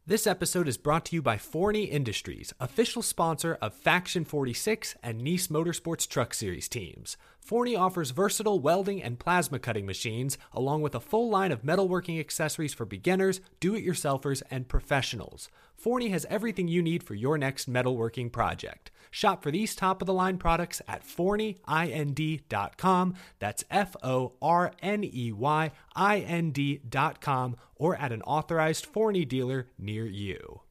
This episode is brought to you by Forney Industries, official sponsor of Faction 46 and Nice Motorsports Truck Series teams. Forney offers versatile welding and plasma cutting machines, along with a full line of metalworking accessories for beginners, do-it-yourselfers, and professionals. Forney has everything you need for your next metalworking project. Shop for these top-of-the-line products at forneyInd.com. That's FORNEYIND.com, or at an authorized Forney dealer near you.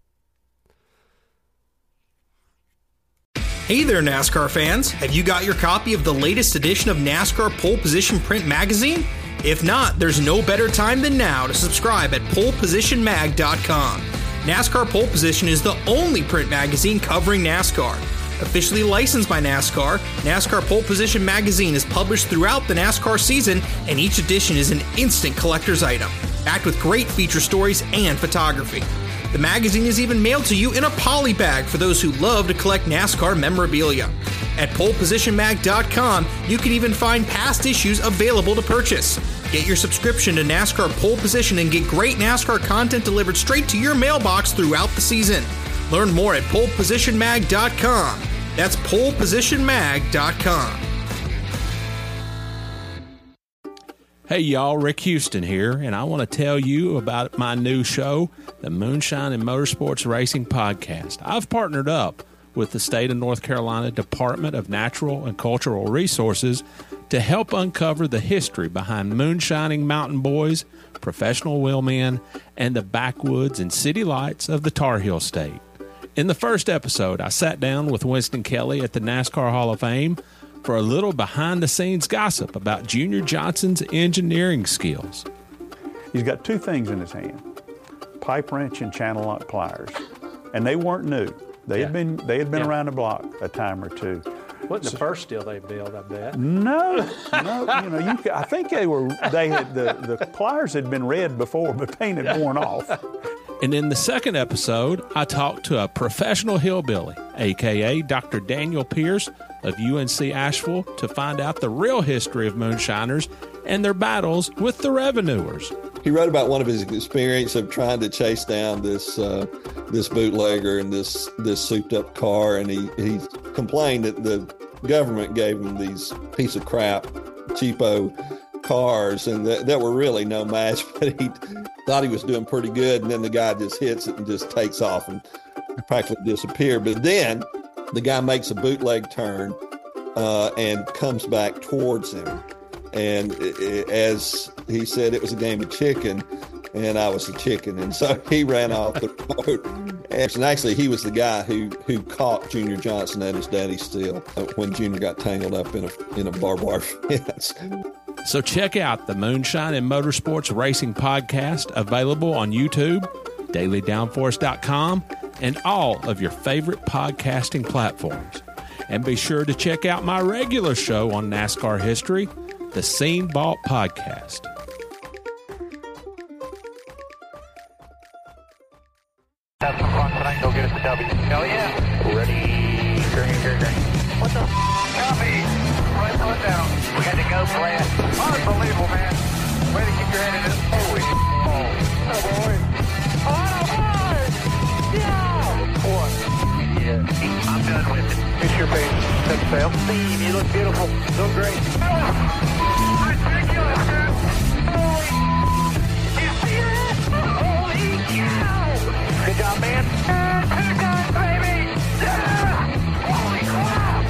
Hey there, NASCAR fans. Have you got your copy of the latest edition of NASCAR Pole Position Print Magazine? If not, there's no better time than now to subscribe at polepositionmag.com. NASCAR Pole Position is the only print magazine covering NASCAR. Officially licensed by NASCAR, NASCAR Pole Position Magazine is published throughout the NASCAR season, and each edition is an instant collector's item, packed with great feature stories and photography. The magazine is even mailed to you in a poly bag for those who love to collect NASCAR memorabilia. At polepositionmag.com, you can even find past issues available to purchase. Get your subscription to NASCAR Pole Position and get great NASCAR content delivered straight to your mailbox throughout the season. Learn more at polepositionmag.com. That's polepositionmag.com. Hey y'all, Rick Houston here, and I want to tell you about my new show, the Moonshine and Motorsports Racing Podcast. I've partnered up with the state of North Carolina Department of Natural and Cultural Resources to help uncover the history behind moonshining mountain boys, professional wheelmen, and the backwoods and city lights of the Tar Heel State. In the first episode, I sat down with Winston Kelly at the NASCAR Hall of Fame for a little behind-the-scenes gossip about Junior Johnson's engineering skills. He's got two things in his hand, pipe wrench and channel lock pliers. And they weren't new. They had been around the block a time or two. Wasn't the first steel they built, I bet. No. I think the pliers had been red before, but paint had worn off. And in the second episode, I talked to a professional hillbilly, a.k.a. Dr. Daniel Pierce of UNC Asheville, to find out the real history of moonshiners and their battles with the revenuers. He wrote about one of his experience of trying to chase down this bootlegger in this souped-up car, and he complained that the government gave him these piece of crap, cheapo cars, and that were really no match, but he thought he was doing pretty good, and then the guy just hits it and just takes off and practically disappeared. But then the guy makes a bootleg turn and comes back towards him. And as he said, it was a game of chicken, and I was a chicken. And so he ran off the road. And actually, he was the guy who caught Junior Johnson at his daddy's steal when Junior got tangled up in a barbed wire fence. So check out the Moonshine and Motorsports Racing Podcast, available on YouTube, dailydownforce.com, and all of your favorite podcasting platforms. And be sure to check out my regular show on NASCAR history, the Scene Vault Podcast. Have some fun tonight. Go get us a W. Hell yeah. Ready. Green. What the copy? Right foot down. We had to go, Brad. Unbelievable, man. Way to keep your head in this. Holy oh, boy. Oh, boy. Yeah. What? Yeah. I'm done with it. Fix your face. Set sail. Steve, you look beautiful. Look great. Oh, ridiculous, dude. Holy. You see that? Holy cow. Good job, man. Two guys, baby. Yeah. Holy crap.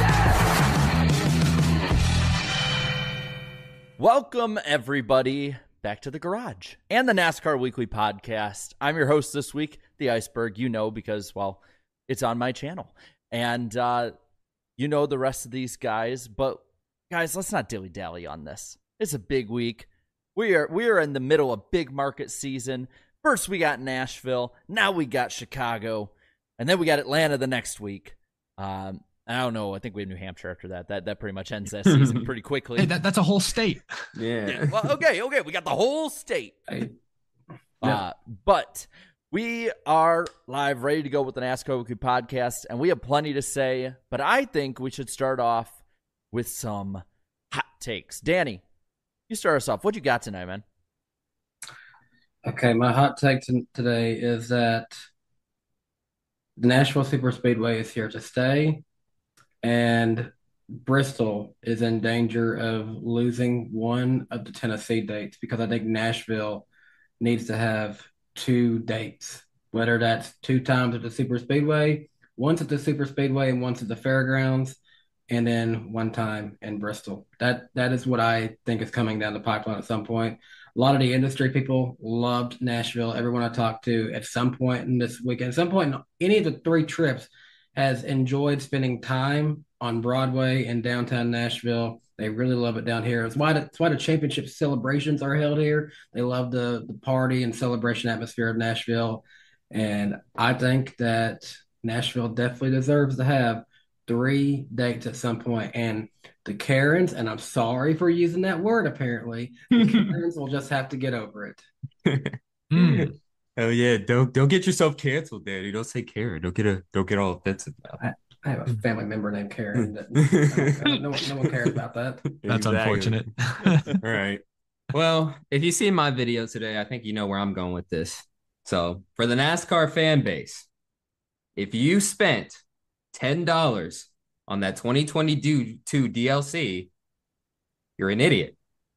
Welcome, everybody, back to the garage and the NASCAR Weekly Podcast. I'm your host this week, The Iceberg, because, well, it's on my channel. And you know the rest of these guys, but, guys, let's not dilly-dally on this. It's a big week. We are in the middle of big market season. First, we got Nashville. Now we got Chicago. And then we got Atlanta the next week. I don't know. I think we have New Hampshire after that. That pretty much ends that season pretty quickly. Hey, that's a whole state. Yeah. Well, okay. We got the whole state. But we are live, ready to go with the NASCAR Weekly Podcast, and we have plenty to say. But I think we should start off with some hot takes. Danny, you start us off. What you got tonight, man? Okay, my hot take today is that the Nashville Super Speedway is here to stay, and Bristol is in danger of losing one of the Tennessee dates because I think Nashville needs to have two dates, whether that's two times at the Super Speedway, once at the Super Speedway and once at the fairgrounds, and then one time in Bristol. That is what I think is coming down the pipeline at some point. A lot of the industry people loved Nashville. Everyone I talked to at some point in this weekend, at some point in any of the three trips, has enjoyed spending time on Broadway in downtown Nashville. They really love it down here. It's why the championship celebrations are held here. They love the party and celebration atmosphere of Nashville. And I think that Nashville definitely deserves to have three dates at some point. And the Karens, and I'm sorry for using that word apparently, the Karens will just have to get over it. Oh yeah, don't get yourself canceled, Daddy. Don't say Karen. Don't get all offensive about it. I have a family member named Karen. No one cares about that. That's unfortunate. All right. Well, if you see my video today, I think you know where I'm going with this. So for the NASCAR fan base, if you spent $10 on that 2022 DLC, you're an idiot.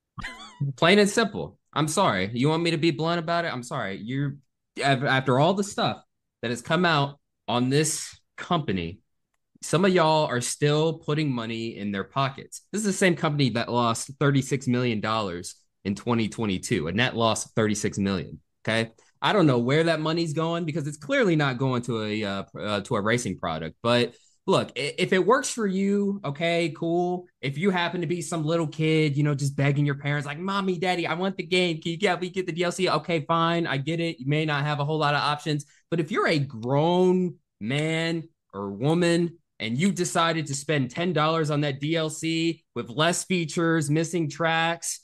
Plain and simple. I'm sorry. You want me to be blunt about it? I'm sorry. You're after all the stuff that has come out on this company, some of y'all are still putting money in their pockets. This is the same company that lost $36 million in 2022, a net loss of $36 million. Okay. I don't know where that money's going because it's clearly not going to a racing product. But look, if it works for you, okay, cool. If you happen to be some little kid, just begging your parents like, Mommy, Daddy, I want the game. Can you help me get the DLC? Okay, fine. I get it. You may not have a whole lot of options. But if you're a grown man or woman and you decided to spend $10 on that DLC with less features, missing tracks,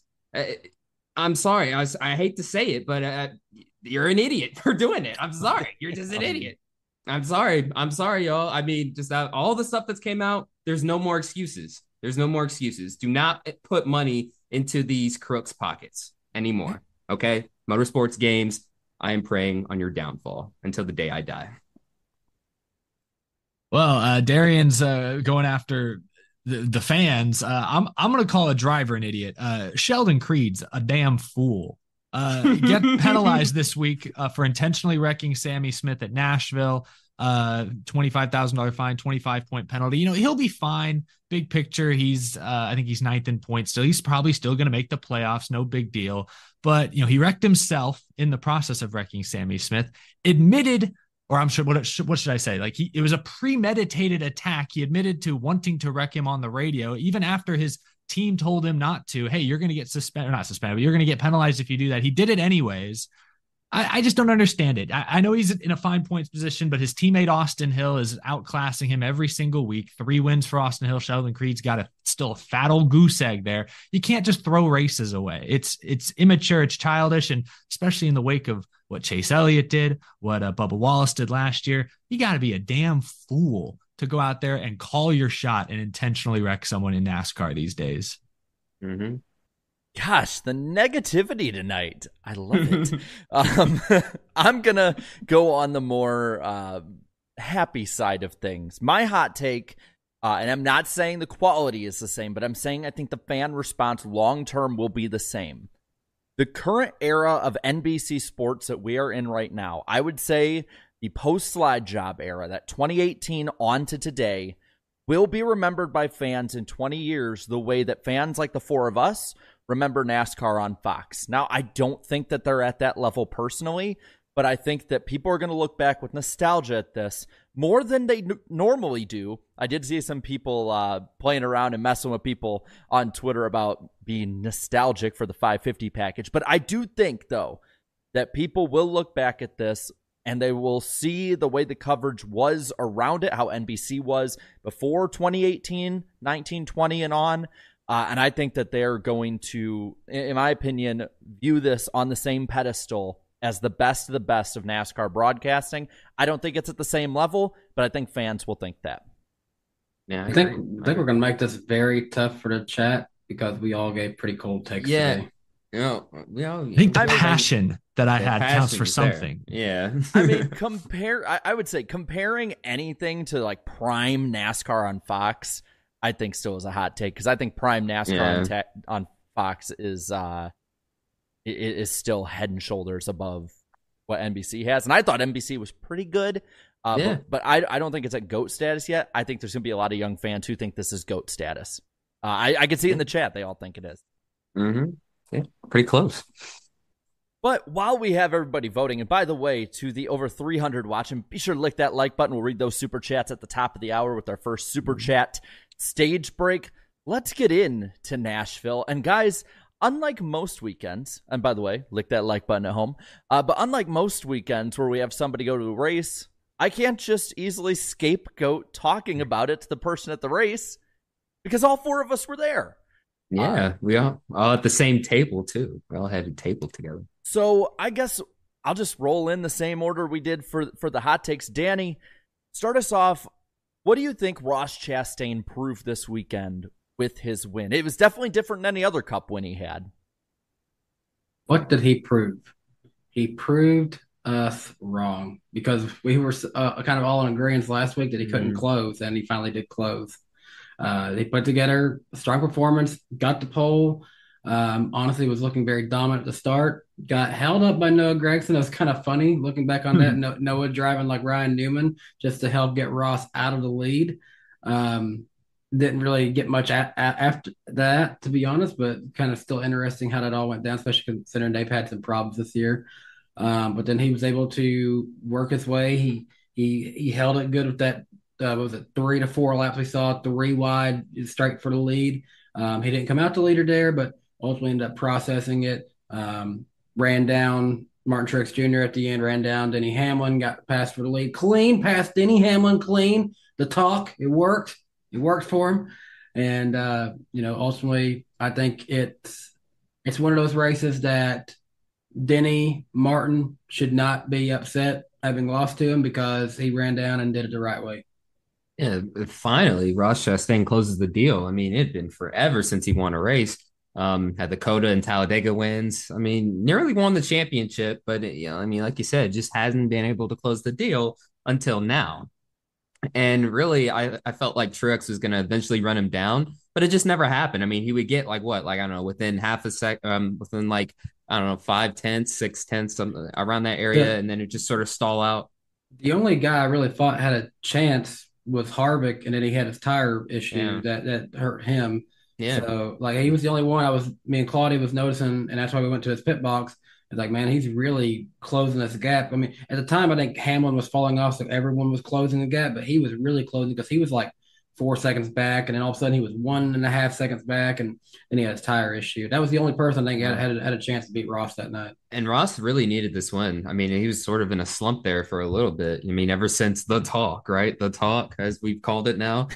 I'm sorry. I hate to say it, but you're an idiot for doing it. I'm sorry. You're just an idiot. I'm sorry, y'all. I mean, just all the stuff that's came out, there's no more excuses. There's no more excuses. Do not put money into these crooks' pockets anymore, okay? Motorsports games, I am praying on your downfall until the day I die. Well, Darian's going after the fans. I'm going to call a driver an idiot. Sheldon Creed's a damn fool. Get penalized this week for intentionally wrecking Sammy Smith at Nashville. $25,000 fine, 25-point penalty. He'll be fine. Big picture, I think he's 9th in points still. He's probably still going to make the playoffs. No big deal. But he wrecked himself in the process of wrecking Sammy Smith. Admitted, or I'm sure what should I say? Like it was a premeditated attack. He admitted to wanting to wreck him on the radio, even after his team told him not to. Hey, you're going to get suspended, or not suspended, but you're going to get penalized if you do that. He did it anyways. I just don't understand it. I know he's in a fine points position, but his teammate Austin Hill is outclassing him every single week. 3 wins for Austin Hill. Sheldon Creed's got still a fat old goose egg there. You can't just throw races away. It's immature, it's childish, and especially in the wake of what Chase Elliott did, what Bubba Wallace did last year. You got to be a damn fool to go out there and call your shot and intentionally wreck someone in NASCAR these days. Mm-hmm. Gosh, the negativity tonight. I love it. I'm going to go on the more happy side of things. My hot take, and I'm not saying the quality is the same, but I'm saying I think the fan response long-term will be the same. The current era of NBC sports that we are in right now, I would say the post-slide job era, that 2018 on to today, will be remembered by fans in 20 years the way that fans like the four of us remember NASCAR on Fox. Now, I don't think that they're at that level personally, but I think that people are going to look back with nostalgia at this more than they normally do. I did see some people playing around and messing with people on Twitter about being nostalgic for the 550 package. But I do think, though, that people will look back at this and they will see the way the coverage was around it, how NBC was before 2018, 19, 20 and on. And I think that they're going to, in my opinion, view this on the same pedestal as the best of the best of NASCAR broadcasting. I don't think it's at the same level, but I think fans will think that. Yeah, I think we're going to make this very tough for the chat because we all gave pretty cold takes today. I think the passion that I had counts for something. Yeah. I mean, I would say comparing anything to like prime NASCAR on Fox, I think still is a hot take, because I think prime NASCAR on Fox is still head and shoulders above what NBC has. And I thought NBC was pretty good. But I don't think it's at GOAT status yet. I think there's going to be a lot of young fans who think this is GOAT status. I can see it in the chat. They all think it is. Mm-hmm. Yeah, pretty close. But while we have everybody voting, and by the way, to the over 300 watching, be sure to lick that like button. We'll read those super chats at the top of the hour with our first super chat stage break. Let's get into Nashville. And guys, unlike most weekends, and by the way, lick that like button at home, but unlike most weekends where we have somebody go to the race, I can't just easily scapegoat talking about it to the person at the race, because all four of us were there. Yeah, we all at the same table, too. We all had a table together. So I guess I'll just roll in the same order we did for the hot takes. Danny, start us off. What do you think Ross Chastain proved this weekend with his win? It was definitely different than any other Cup win he had. What did he prove? He proved us wrong, because we were kind of all in agreement last week that he couldn't close, and he finally did close. They put together a strong performance, got the pole. Honestly, was looking very dominant at the start. Got held up by Noah Gragson. It was kind of funny looking back on that. Noah driving like Ryan Newman just to help get Ross out of the lead. Didn't really get much after that, to be honest, but kind of still interesting how that all went down, especially considering they've had some problems this year. But then he was able to work his way. He held it good with that. Was it 3 to 4 laps? We saw 3 wide straight for the lead. He didn't come out the leader there, but ultimately ended up processing it. Ran down Martin Truex Jr. at the end, ran down Denny Hamlin, got passed for the lead. Clean, passed Denny Hamlin clean. The talk, it worked. It worked for him. And, ultimately, I think it's one of those races that Denny Martin should not be upset having lost to him, because he ran down and did it the right way. Yeah, finally, Ross Chastain closes the deal. I mean, it had been forever since he won a race. Had the Coda and Talladega wins. I mean, nearly won the championship, but, like you said, just hasn't been able to close the deal until now. And really, I felt like Truex was going to eventually run him down, but it just never happened. I mean, he would get within half a second, within 5/10, 6/10, something around that area, and then it just sort of stall out. The only guy I really thought had a chance was Harvick, and then he had his tire issue that hurt him. Yeah. So he was the only one me and Claudia was noticing, and that's why we went to his pit box. It's like, man, he's really closing this gap. I mean, at the time, I think Hamlin was falling off, so everyone was closing the gap, but he was really closing, because he was like 4 seconds back, and then all of a sudden he was 1.5 seconds back, and then he had his tire issue. That was the only person I think had a chance to beat Ross that night. And Ross really needed this win. I mean, he was sort of in a slump there for a little bit. I mean, ever since the talk, right? The talk, as we've called it now.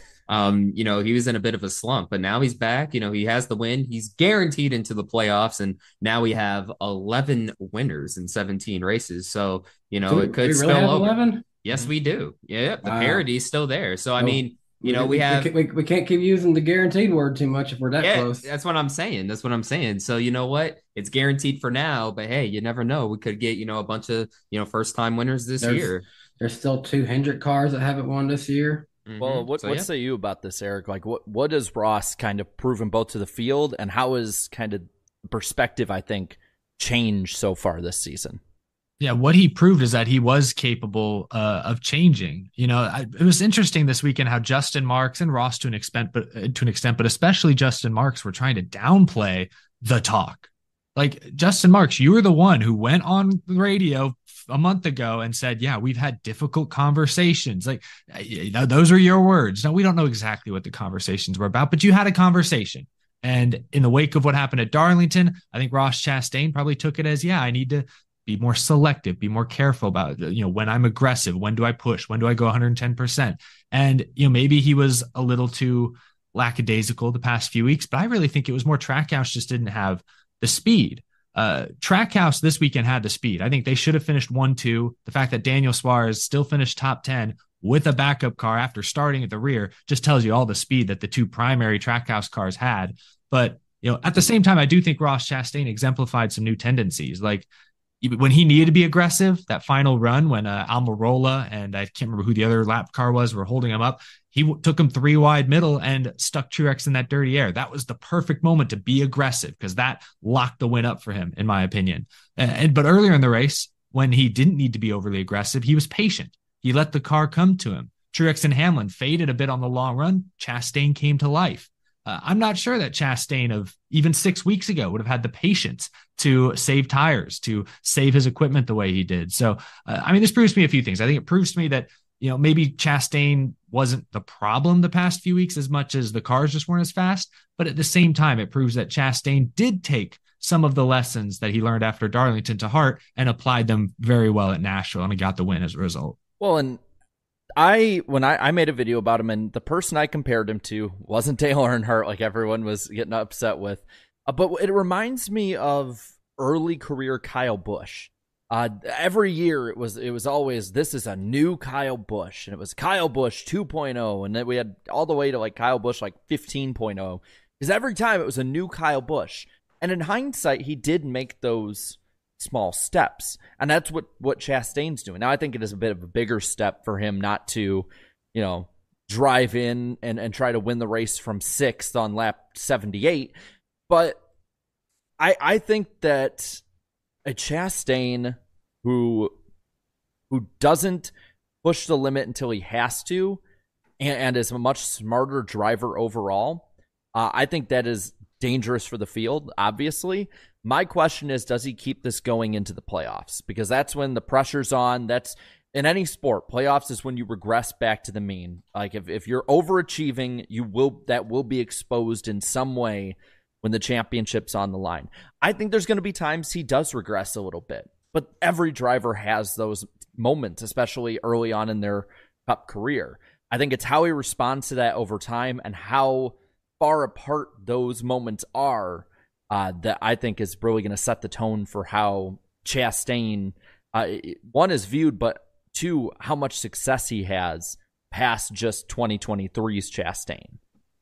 He was in a bit of a slump, but now he's back. He has the win. He's guaranteed into the playoffs, and now we have 11 winners in 17 races. So, it could spill over. 11? Yes, we do. Yeah, the parity is still there. So, I mean, we can't keep using the guaranteed word too much if we're that close. That's what I'm saying. So, you know what? It's guaranteed for now, but hey, you never know. We could get, a bunch of, first time winners this year. There's still 2 Hendrick cars that haven't won this year. Well, what say you about this, Eric? What has Ross kind of proven both to the field, and how is kind of perspective, I think, changed so far this season? Yeah, what he proved is that he was capable of changing. It was interesting this weekend how Justin Marks and Ross to an extent, but especially Justin Marks, were trying to downplay the talk. Like, Justin Marks, you were the one who went on the radio a month ago and said, yeah, we've had difficult conversations. Like, those are your words. Now, we don't know exactly what the conversations were about, but you had a conversation. And in the wake of what happened at Darlington, I think Ross Chastain probably took it as, I need to be more selective, be more careful about, when I'm aggressive, when do I push, when do I go 110%? And, maybe he was a little too lackadaisical the past few weeks, but I really think it was more Trackhouse just didn't have the speed. Trackhouse this weekend had the speed. I think they should have finished 1-2. The fact that Daniel Suarez still finished top 10 with a backup car after starting at the rear just tells you all the speed that the 2 primary Trackhouse cars had. But At the same time, I do think Ross Chastain exemplified some new tendencies. Like when he needed to be aggressive, that final run when Almirola and I can't remember who the other lap car was were holding him up, he took him 3 wide middle and stuck Truex in that dirty air. That was the perfect moment to be aggressive because that locked the win up for him, in my opinion. But earlier in the race, when he didn't need to be overly aggressive, he was patient. He let the car come to him. Truex and Hamlin faded a bit on the long run. Chastain came to life. I'm not sure that Chastain of even 6 weeks ago would have had the patience to save tires, to save his equipment the way he did. So, this proves to me a few things. I think it proves to me that, maybe Chastain wasn't the problem the past few weeks as much as the cars just weren't as fast. But at the same time, it proves that Chastain did take some of the lessons that he learned after Darlington to heart and applied them very well at Nashville, and he got the win as a result. Well, and when I made a video about him, and the person I compared him to wasn't Dale Earnhardt like everyone was getting upset with, but it reminds me of early career Kyle Busch. Every year it was always, this is a new Kyle Busch, and it was Kyle Busch 2.0, and then we had all the way to like Kyle Busch like 15.0, because every time it was a new Kyle Busch. And in hindsight, he did make those small steps, and that's what Chastain's doing now. I think it is a bit of a bigger step for him not to drive in and try to win the race from 6th on lap 78, but I think that a Chastain who doesn't push the limit until he has to and is a much smarter driver overall, I think that is dangerous for the field, obviously. My question is, does he keep this going into the playoffs? Because that's when the pressure's on. That's in any sport. Playoffs is when you regress back to the mean. Like if you're overachieving, that will be exposed in some way when the championship's on the line. I think there's going to be times he does regress a little bit, but every driver has those moments, especially early on in their Cup career. I think it's how he responds to that over time and how far apart those moments are that I think is really going to set the tone for how Chastain, one, is viewed, but two, how much success he has past just 2023's Chastain.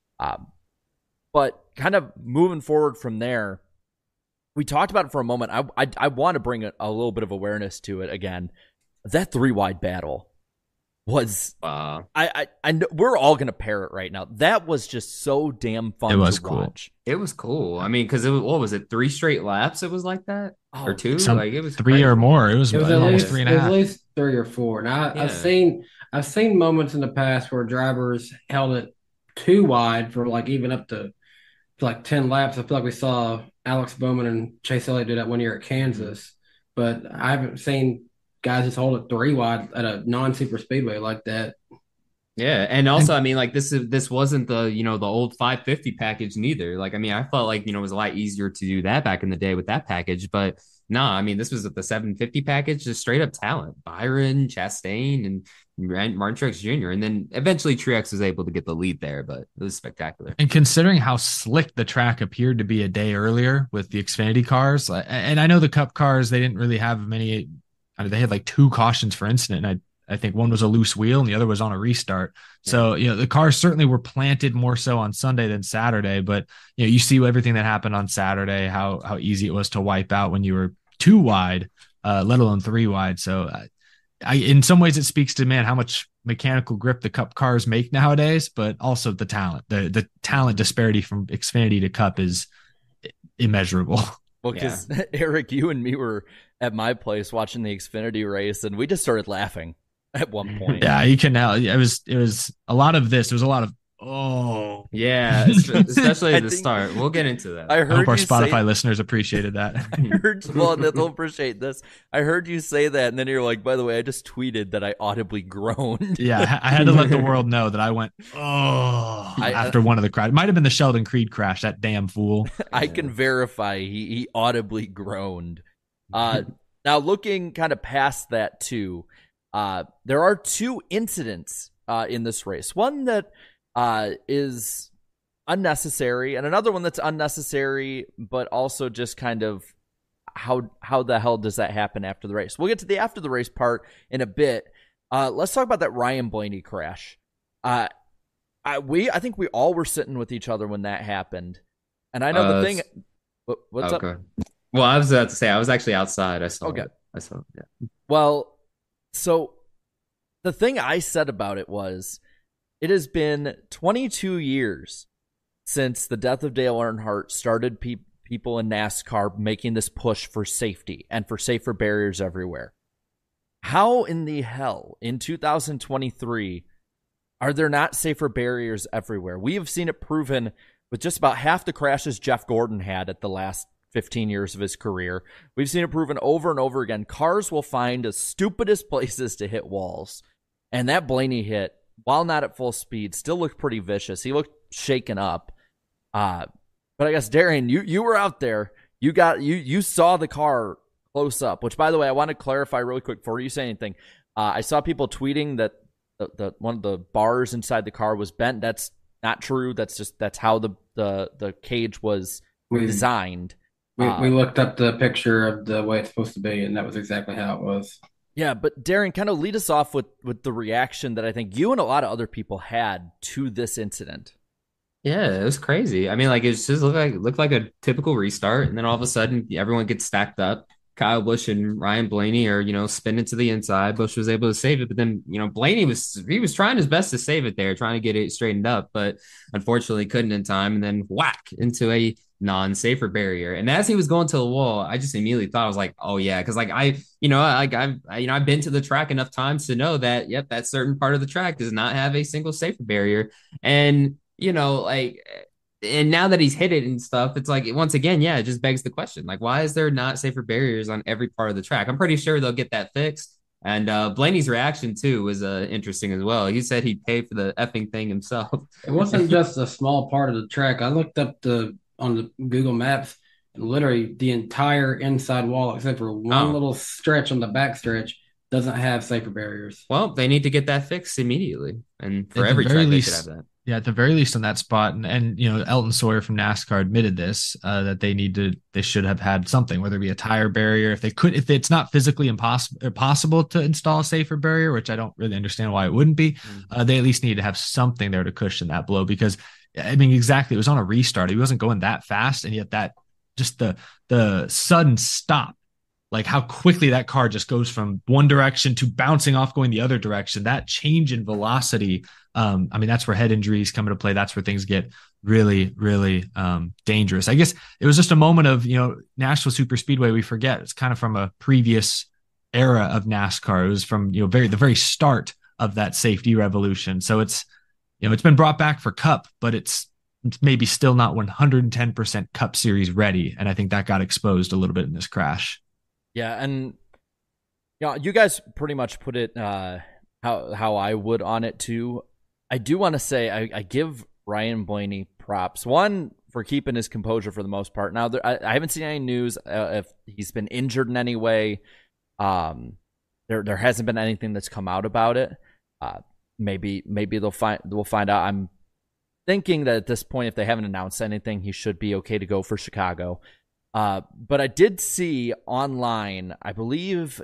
But kind of moving forward from there, we talked about it for a moment. I want to bring a little bit of awareness to it again. That 3-wide battle was I know we're all gonna pair it right now. That was just so damn fun. It was to cool. Watch. It was cool. I mean, because what was it? 3 straight laps. It was like that, or 2. Like it was 3 crazy. or more. It was at almost least 3.5. at least 3 or 4. Now I've seen moments in the past where drivers held it too wide for like even up to like 10 laps. I feel like we saw Alex Bowman and Chase Elliott do that one year at Kansas, but I haven't seen guys just hold it 3 wide at a non-super speedway like that. Yeah, and also, I mean, like this wasn't the the old 550 package neither. Like, I mean, I felt like it was a lot easier to do that back in the day with that package, but no, I mean, this was the 750 package, just straight up talent. Byron, Chastain, and Martin Truex Jr. And then eventually Truex was able to get the lead there, but it was spectacular. And considering how slick the track appeared to be a day earlier with the Xfinity cars, and I know the Cup cars, they didn't really have many. They had like 2 cautions for incident, and I think one was a loose wheel and the other was on a restart. So, the cars certainly were planted more so on Sunday than Saturday, but you see everything that happened on Saturday, how easy it was to wipe out when you were 2 wide, let alone 3 wide. So in some ways it speaks to, how much mechanical grip the Cup cars make nowadays, but also the talent, the talent disparity from Xfinity to Cup is immeasurable. Well, because Eric, you and me were at my place watching the Xfinity race, and we just started laughing at one point. Yeah, you can now. It was a lot of this. There was a lot of especially at the start. We'll get into that. I hope our Spotify listeners appreciated that. They'll appreciate this. I heard you say that, and then you're like, by the way, I just tweeted that I audibly groaned. Yeah, I had to let the world know that I went, after one of the crash. It might have been the Sheldon Creed crash, that damn fool. I can verify he audibly groaned. Now, looking kind of past that, too, there are 2 incidents in this race. One that is unnecessary, and another one that's unnecessary, but also just kind of how the hell does that happen after the race? We'll get to the after the race part in a bit. Let's talk about that Ryan Blaney crash. I think we all were sitting with each other when that happened, And I know the thing. What's up? Well, I was about to say I was actually outside. I saw. Okay. I saw. Yeah. Well, so the thing I said about it was, it has been 22 years since the death of Dale Earnhardt started people in NASCAR making this push for safety and for safer barriers everywhere. How in the hell in 2023 are there not safer barriers everywhere? We have seen it proven with just about half the crashes Jeff Gordon had at the last 15 years of his career. We've seen it proven over and over again. Cars will find the stupidest places to hit walls. And that Blaney hit, while not at full speed, still looked pretty vicious. He looked shaken up. But I guess, Darian, you were out there. You saw the car close up, which, by the way, I want to clarify really quick before you say anything. I saw people tweeting that the one of the bars inside the car was bent. That's not true. That's how the cage was designed. We looked up the picture of the way it's supposed to be, and that was exactly how it was. Yeah, but Darren, kind of lead us off with the reaction that I think you and a lot of other people had to this incident. Yeah, it was crazy. I mean, like, it just looked like a typical restart, and then all of a sudden everyone gets stacked up. Kyle Busch and Ryan Blaney are, spinning to the inside. Busch was able to save it, but then, Blaney was trying his best to save it there, trying to get it straightened up, but unfortunately couldn't in time, and then whack into a non-safer barrier. And as he was going to the wall, I just immediately thought, I was like, oh yeah, because I've been to the track enough times to know that, yep, that certain part of the track does not have a single safer barrier. And and now that he's hit it and stuff, it's like, once again, yeah, it just begs the question, like, why is there not safer barriers on every part of the track? I'm pretty sure they'll get that fixed. And Blaney's reaction too was interesting as well. He said he'd pay for the effing thing himself. It wasn't just a small part of the track. I looked up on the Google Maps, and literally the entire inside wall, except for one little stretch on the back stretch, doesn't have safer barriers. Well, they need to get that fixed immediately, and for every track they should have that. Yeah, at the very least on that spot, and Elton Sawyer from NASCAR admitted this, that they should have had something, whether it be a tire barrier. If it's not physically possible to install a safer barrier, which I don't really understand why it wouldn't be, they at least need to have something there to cushion that blow. Because I mean, exactly, it was on a restart. He wasn't going that fast, and yet that just the sudden stop, like how quickly that car just goes from one direction to bouncing off going the other direction, that change in velocity. I mean, that's where head injuries come into play. That's where things get really, really dangerous. I guess it was just a moment of, Nashville Super Speedway. We forget it's kind of from a previous era of NASCAR. It was from, the very start of that safety revolution. So it's, it's been brought back for Cup, but it's maybe still not 110% Cup Series ready. And I think that got exposed a little bit in this crash. Yeah. And you guys pretty much put it how I would on it too. I do want to say I give Ryan Blaney props. One, for keeping his composure for the most part. Now, I haven't seen any news if he's been injured in any way. There hasn't been anything that's come out about it. Maybe we'll find out. I'm thinking that at this point, if they haven't announced anything, he should be okay to go for Chicago. But I did see online, I believe,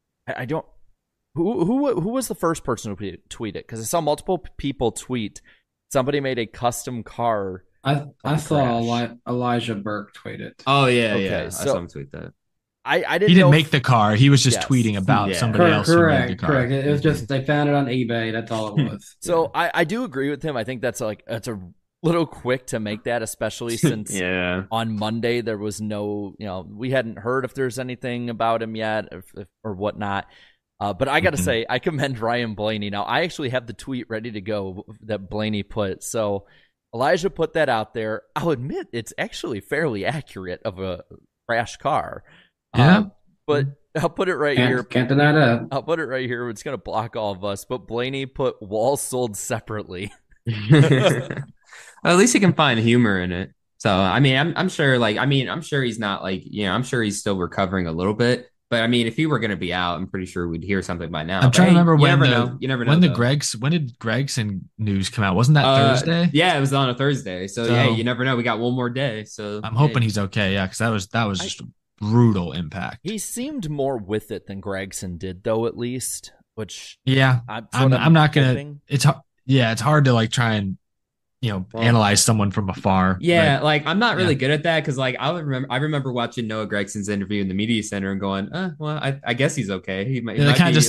Who was the first person to tweet it? Because I saw multiple people tweet. Somebody made a custom car. I saw Elijah Burke tweet it. Oh yeah. I saw him tweet that. I didn't. He didn't make the car. He was just tweeting about somebody else who made the car. Correct. It was just they found it on eBay. That's all it was. So I do agree with him. I think that's a little quick to make that, especially since on Monday there was no, we hadn't heard if there's anything about him yet or whatnot. But I got to say, I commend Ryan Blaney. Now, I actually have the tweet ready to go that Blaney put. So Elijah put that out there. I'll admit it's actually fairly accurate of a crash car. Yeah. But I'll put it right here. Can't deny that. I'll put it right here. It's going to block all of us. But Blaney put walls sold separately. Well, at least he can find humor in it. So, I mean, I'm sure, I'm sure he's not I'm sure he's still recovering a little bit. But I mean, if he were going to be out, I'm pretty sure we'd hear something by now. I'm trying to remember when you never know. When did Gregson news come out? Wasn't that Thursday? Yeah, it was on a Thursday. So yeah, you never know. We got one more day. So I'm hoping he's okay. Yeah, because that was just a brutal impact. He seemed more with it than Gregson did, though. At least, which I'm not gonna. It's hard to try and analyze someone from afar. Yeah, but, like I'm not really good at that because like I remember watching Noah Gregson's interview in the media center and going, well, I guess he's okay. He might be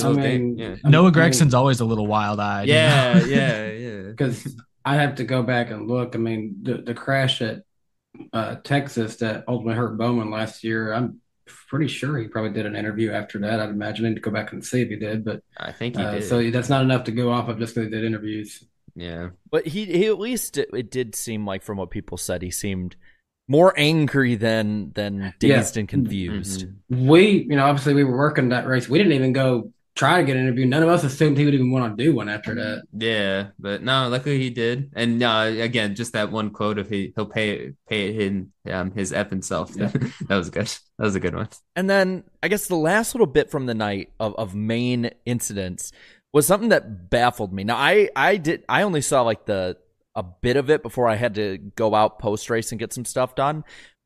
Noah Gregson's always a little wild-eyed. Yeah. Because I have to go back and look. I mean, the crash at Texas that ultimately hurt Bowman last year, I'm pretty sure he probably did an interview after that. I'd imagine. I need to go back and see if he did, but I think he did. So that's not enough to go off of just because he did interviews. Yeah, but he at least it did seem like from what people said he seemed more angry than dazed and confused. Mm-hmm. We, obviously we were working that race. We didn't even go try to get an interview. None of us assumed he would even want to do one after that. Yeah, but no, luckily he did. And again, just that one quote of he'll pay his effing self. Yeah. That was good. That was a good one. And then I guess the last little bit from the night of main incidents was something that baffled me. Now I only saw like a bit of it before I had to go out post race and get some stuff done.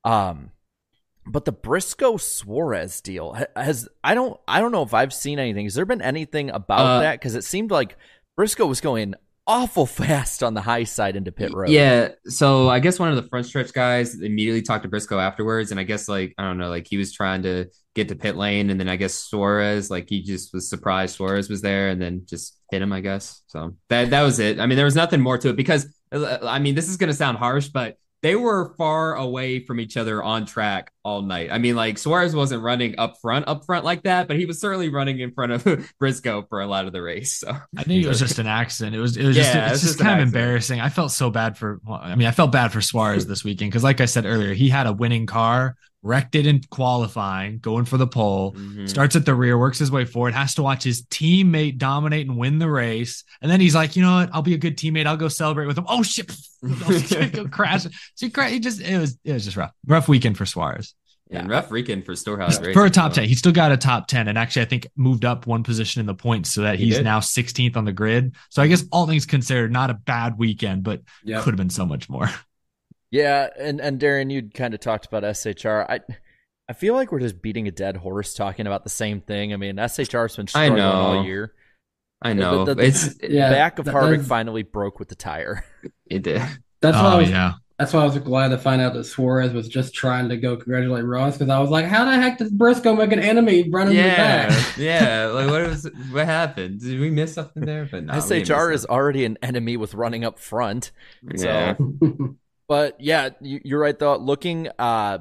But the Briscoe Suarez deal I don't know if I've seen anything. Has there been anything about that? Because it seemed like Briscoe was going awful fast on the high side into pit road. Yeah, so I guess one of the front stretch guys immediately talked to Briscoe afterwards, and I guess like I don't know, like he was trying to get to pit lane, and then I guess Suarez, like he just was surprised Suarez was there, and then just hit him, I guess. So that was it. I mean, there was nothing more to it because I mean, this is gonna sound harsh, but they were far away from each other on track all night. I mean, like Suarez wasn't running up front like that, but he was certainly running in front of Briscoe for a lot of the race. So I think it was just an accident. It was just kind of embarrassing. I felt so bad I felt bad for Suarez this weekend because, like I said earlier, he had a winning car, wrecked it in qualifying, going for the pole, starts at the rear, works his way forward, has to watch his teammate dominate and win the race. And then he's like, you know what? I'll be a good teammate. I'll go celebrate with him. Oh shit. Go crash. So it was just rough weekend for Suarez. Yeah, and rough weekend for Storehouse Racing. For a top 10. He still got a top 10 and actually I think moved up one position in the points so that he's now 16th on the grid. So I guess all things considered, not a bad weekend, but could have been so much more. Yeah, and Darren, you'd kind of talked about SHR. I feel like we're just beating a dead horse talking about the same thing. I mean, SHR's been struggling all year. I know. The back of Harvick finally broke with the tire. It did. That's why I was glad to find out that Suarez was just trying to go congratulate Ross because I was like, how the heck does Briscoe make an enemy running the back? Yeah, like what happened? Did we miss something there? But no, SHR is already an enemy with running up front. So. But yeah, you're right though. Looking, I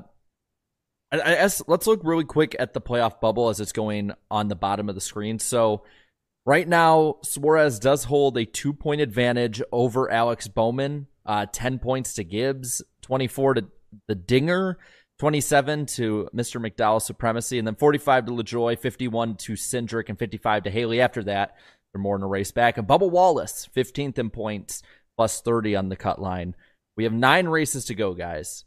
guess let's look really quick at the playoff bubble as it's going on the bottom of the screen. So right now, Suarez does hold a 2-point advantage over Alex Bowman. 10 points to Gibbs, 24 to the Dinger, 27 to Mr. McDowell's supremacy, and then 45 to LaJoy, 51 to Cindric, and 55 to Haley. After that, they're more in a race back. And Bubba Wallace, 15th in points, plus 30 on the cut line. We have 9 races to go, guys.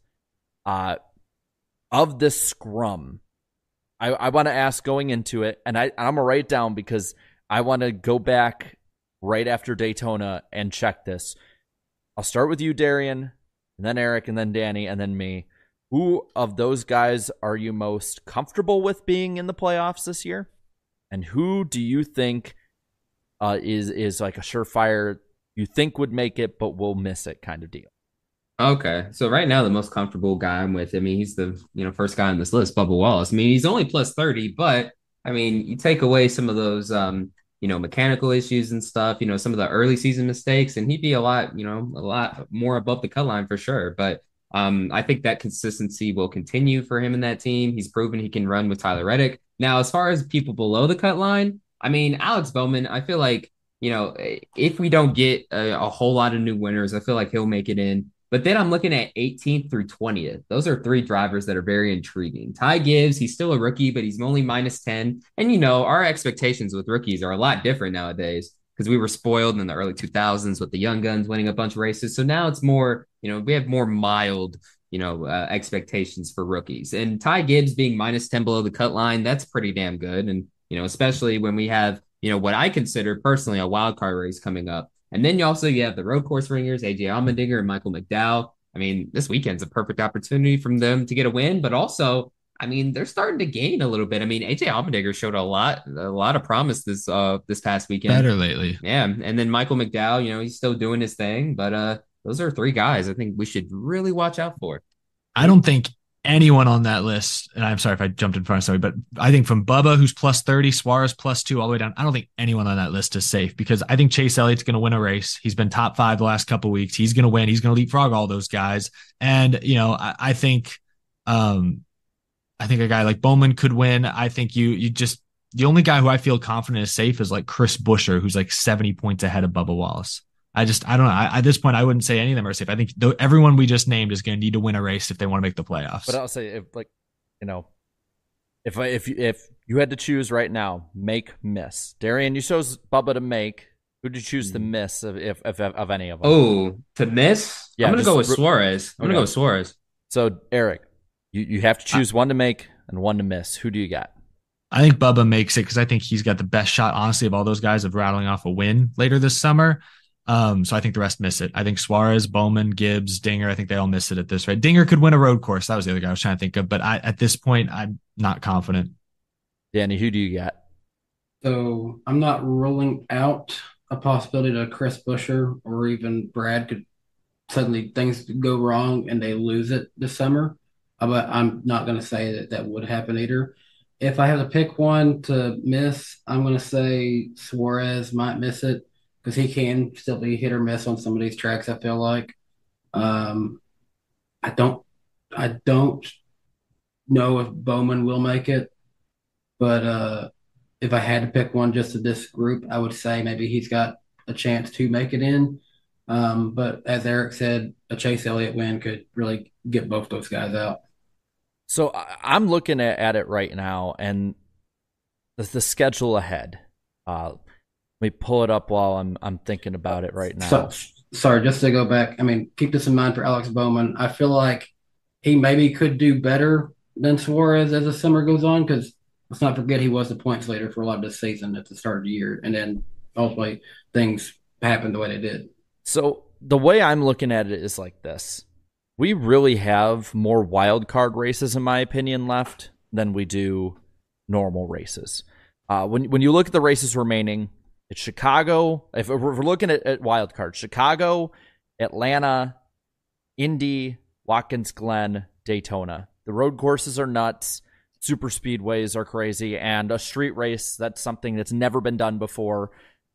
Of this scrum, I want to ask going into it, and I'm going to write it down because I want to go back right after Daytona and check this. I'll start with you, Darian, and then Eric, and then Danny, and then me. Who of those guys are you most comfortable with being in the playoffs this year? And who do you think is like a surefire you think would make it but will miss it kind of deal? Okay, so right now the most comfortable guy I'm with, I mean, he's the first guy on this list, Bubba Wallace. I mean, he's only plus 30, but I mean, you take away some of those mechanical issues and stuff, some of the early season mistakes, and he'd be a lot more above the cut line for sure. But I think that consistency will continue for him in that team. He's proven he can run with Tyler Reddick. Now, as far as people below the cut line, I mean, Alex Bowman, I feel like, if we don't get a whole lot of new winners, I feel like he'll make it in. But then I'm looking at 18th through 20th. Those are 3 drivers that are very intriguing. Ty Gibbs, he's still a rookie, but he's only minus 10. And, our expectations with rookies are a lot different nowadays because we were spoiled in the early 2000s with the young guns winning a bunch of races. So now it's more, we have more mild, expectations for rookies. And Ty Gibbs being minus 10 below the cut line, that's pretty damn good. And, especially when we have, what I consider personally a wild card race coming up. And then you have the road course ringers, AJ Allmendinger and Michael McDowell. I mean, this weekend's a perfect opportunity for them to get a win, but also, I mean, they're starting to gain a little bit. I mean, AJ Allmendinger showed a lot of promise this past weekend. Better lately. Yeah. And then Michael McDowell, he's still doing his thing, but those are three guys I think we should really watch out for. I don't think anyone on that list, and I'm sorry if I jumped in front of somebody, but I think from Bubba, who's plus 30, Suarez plus 2, all the way down, I don't think anyone on that list is safe because I think Chase Elliott's going to win a race. He's been top 5 the last couple of weeks. He's going to win. He's going to leapfrog all those guys. And, I think a guy like Bowman could win. I think you just, the only guy who I feel confident is safe is like Chris Buescher, who's like 70 points ahead of Bubba Wallace. I don't know. At this point, I wouldn't say any of them are safe. I think everyone we just named is going to need to win a race if they want to make the playoffs. But I'll say, if you had to choose right now, make, miss. Darian, you chose Bubba to make. Who'd you choose to miss if of any of them? Oh, to miss? Yeah, I'm going to go with Suarez. I'm going to go with Suarez. So, Eric, you have to choose one to make and one to miss. Who do you got? I think Bubba makes it because I think he's got the best shot, honestly, of all those guys of rattling off a win later this summer. So I think the rest miss it. I think Suarez, Bowman, Gibbs, Dinger, I think they all miss it at this rate. Dinger could win a road course. That was the other guy I was trying to think of. But at this point, I'm not confident. Danny, who do you got? So I'm not ruling out a possibility that Chris Buescher or even Brad could suddenly things go wrong and they lose it this summer. But I'm not going to say that would happen either. If I have to pick one to miss, I'm going to say Suarez might miss it because he can still be hit or miss on some of these tracks, I feel like. I don't know if Bowman will make it, but if I had to pick one just to this group, I would say maybe he's got a chance to make it in. But as Eric said, a Chase Elliott win could really get both those guys out. So I'm looking at it right now, and the schedule ahead. Let me pull it up while I'm thinking about it right now. Sorry, just to go back. I mean, keep this in mind for Alex Bowman. I feel like he maybe could do better than Suarez as the summer goes on because let's not forget he was the points leader for a lot of this season at the start of the year, and then ultimately things happened the way they did. So the way I'm looking at it is like this. We really have more wild card races, in my opinion, left than we do normal races. When you look at the races remaining, it's Chicago. If we're looking at wild card, Chicago, Atlanta, Indy, Watkins Glen, Daytona. The road courses are nuts. Super speedways are crazy. And a street race, that's something that's never been done before.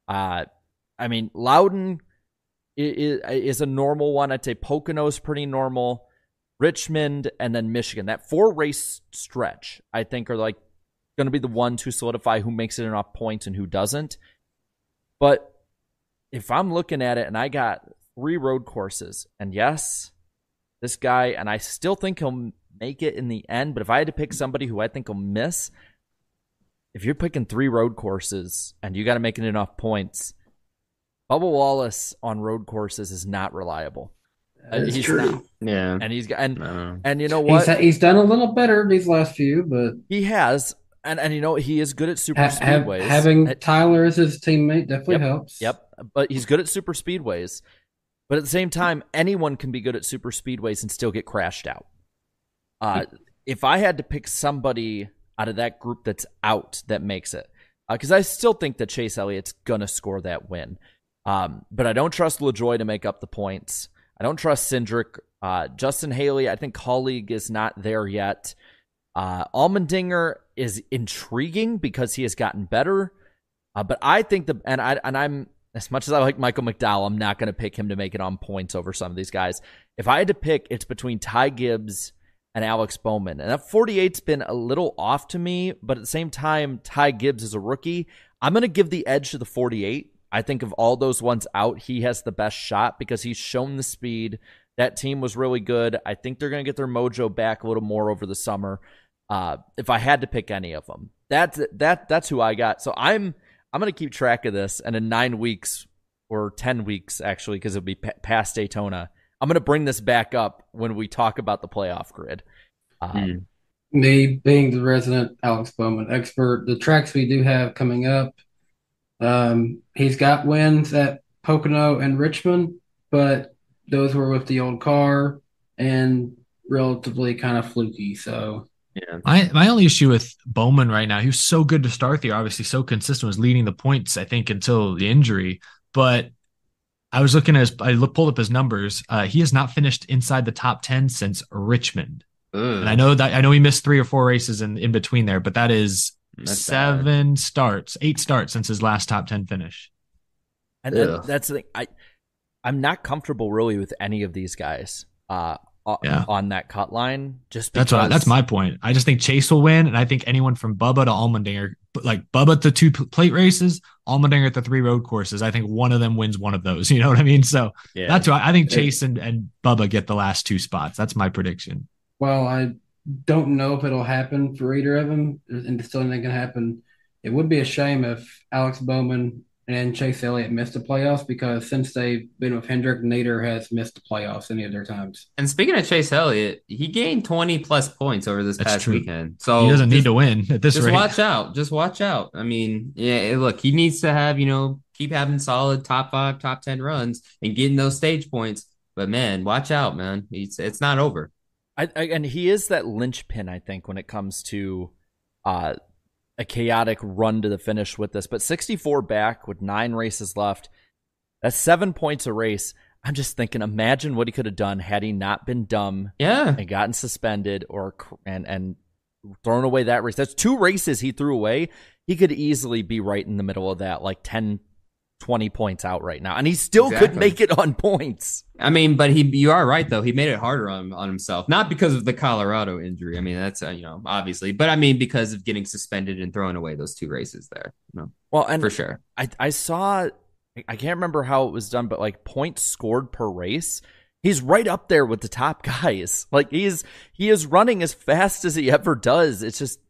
Loudon is a normal one. I'd say Pocono's pretty normal. Richmond and then Michigan. That 4-race stretch, I think, are like going to be the ones who solidify who makes it enough points and who doesn't. But if I'm looking at it and I got 3 road courses, and yes, this guy, and I still think he'll make it in the end, but if I had to pick somebody who I think will miss, if you're picking 3 road courses and you got to make it enough points, Bubba Wallace on road courses is not reliable. He's true. Not. Yeah, and he's got and you know what? He's done a little better these last few, but he has, and you know he is good at super speedways. Having Tyler as his teammate definitely helps. Yep, but he's good at super speedways. But at the same time, anyone can be good at super speedways and still get crashed out. If I had to pick somebody out of that group that's out that makes it, because I still think that Chase Elliott's gonna score that win. But I don't trust LaJoie to make up the points. I don't trust Cindric. Justin Haley, I think colleague is not there yet. Allmendinger is intriguing because he has gotten better. But I think I'm as much as I like Michael McDowell, I'm not going to pick him to make it on points over some of these guys. If I had to pick, it's between Ty Gibbs and Alex Bowman. And that 48's been a little off to me, but at the same time, Ty Gibbs is a rookie. I'm going to give the edge to the 48. I think of all those ones out, he has the best shot because he's shown the speed. That team was really good. I think they're going to get their mojo back a little more over the summer. If I had to pick any of them, that's who I got. So I'm going to keep track of this, and in 9 weeks or 10 weeks actually, because it'll be past Daytona, I'm going to bring this back up when we talk about the playoff grid. Me being the resident Alex Bowman expert, the tracks we do have coming up. He's got wins at Pocono and Richmond, but those were with the old car and relatively kind of fluky. So yeah, my only issue with Bowman right now, he was so good to start the year, obviously so consistent, was leading the points, I think, until the injury. But I was pulled up his numbers. He has not finished inside the top 10 since Richmond. Ugh. And I know he missed 3 or 4 races in between there, but that's 8 starts since his last top 10 finish. And that's the thing. I'm not comfortable really with any of these guys on that cut line. Just because that's my point. I just think Chase will win, and I think anyone from Bubba to Allmendinger, like Bubba at the 2 plate races, Allmendinger at the 3 road courses, I think one of them wins one of those. You know what I mean? So that's why I think Chase and Bubba get the last 2 spots. That's my prediction. Well, I don't know if it'll happen for either of them, and still anything can happen. It would be a shame if Alex Bowman and Chase Elliott missed the playoffs, because since they've been with Hendrick, neither has missed the playoffs any of their times. And speaking of Chase Elliott, he gained 20 plus points over this past weekend. So he doesn't need to win at this rate. Just watch out. I mean, look, he needs to have, keep having solid top 5, top 10 runs and getting those stage points. But man, watch out, man. It's not over. And he is that linchpin, I think, when it comes to a chaotic run to the finish with this. But 64 back with 9 races left, that's 7 points a race. I'm just thinking, imagine what he could have done had he not been dumb and gotten suspended and thrown away that race. That's 2 races he threw away. He could easily be right in the middle of that, like 10, 20 points out right now. And he still could make it on points. I mean, but you are right, though. He made it harder on himself, not because of the Colorado injury. I mean, that's, obviously, but I mean, because of getting suspended and throwing away those 2 races there. Well, and for sure. I saw, I can't remember how it was done, but like points scored per race, he's right up there with the top guys. Like he is running as fast as he ever does. It's just,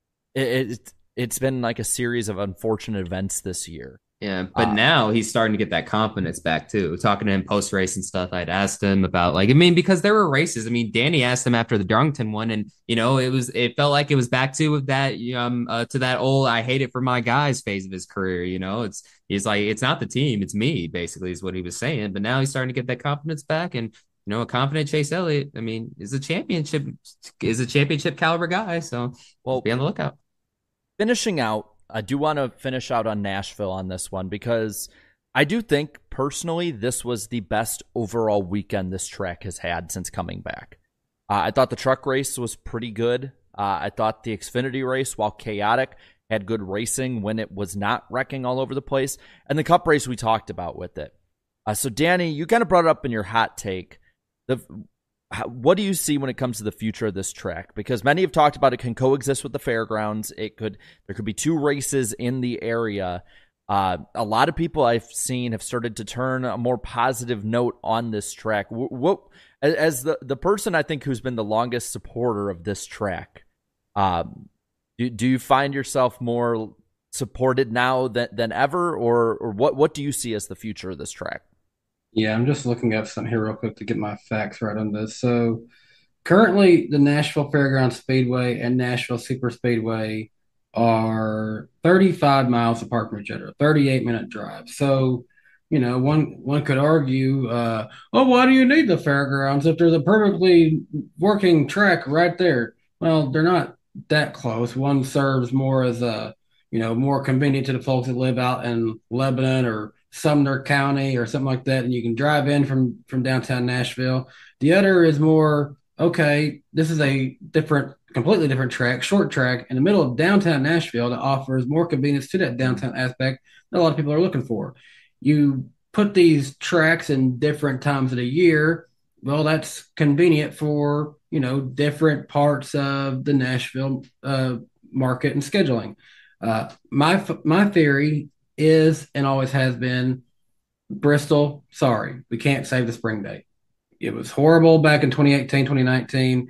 it's been like a series of unfortunate events this year. Yeah, but now he's starting to get that confidence back too. Talking to him post race and stuff, I'd asked him about because there were races. I mean, Danny asked him after the Darlington one, and it felt like it was back to that to that old "I hate it for my guys" phase of his career. He's like, it's not the team, it's me, basically, is what he was saying. But now he's starting to get that confidence back, and a confident Chase Elliott, I mean, is a championship caliber guy. So be on the lookout. Finishing out. I do want to finish out on Nashville on this one, because I do think personally this was the best overall weekend this track has had since coming back. I thought the truck race was pretty good. I thought the Xfinity race, while chaotic, had good racing when it was not wrecking all over the place. And the Cup race we talked about with it. So Danny, you kind of brought it up in your hot take. What do you see when it comes to the future of this track? Because many have talked about it can coexist with the fairgrounds. There could be 2 races in the area. A lot of people I've seen have started to turn a more positive note on this track. What, as the person I think who's been the longest supporter of this track, do you find yourself more supported now than ever, or what do you see as the future of this track? Yeah, I'm just looking up something here real quick to get my facts right on this. So currently the Nashville Fairgrounds Speedway and Nashville Super Speedway are 35 miles apart from each other, 38-minute drive. So, one could argue, why do you need the fairgrounds if there's a perfectly working track right there? Well, they're not that close. One serves more as a, more convenient to the folks that live out in Lebanon or Sumner County or something like that, and you can drive in from downtown Nashville. The other is more, okay, this is a completely different track, short track in the middle of downtown Nashville that offers more convenience to that downtown aspect that a lot of people are looking for. You put these tracks in different times of the year, well, that's convenient for, different parts of the Nashville market and scheduling. My theory is and always has been, Bristol, sorry, we can't save the spring date. It was horrible back in 2018, 2019.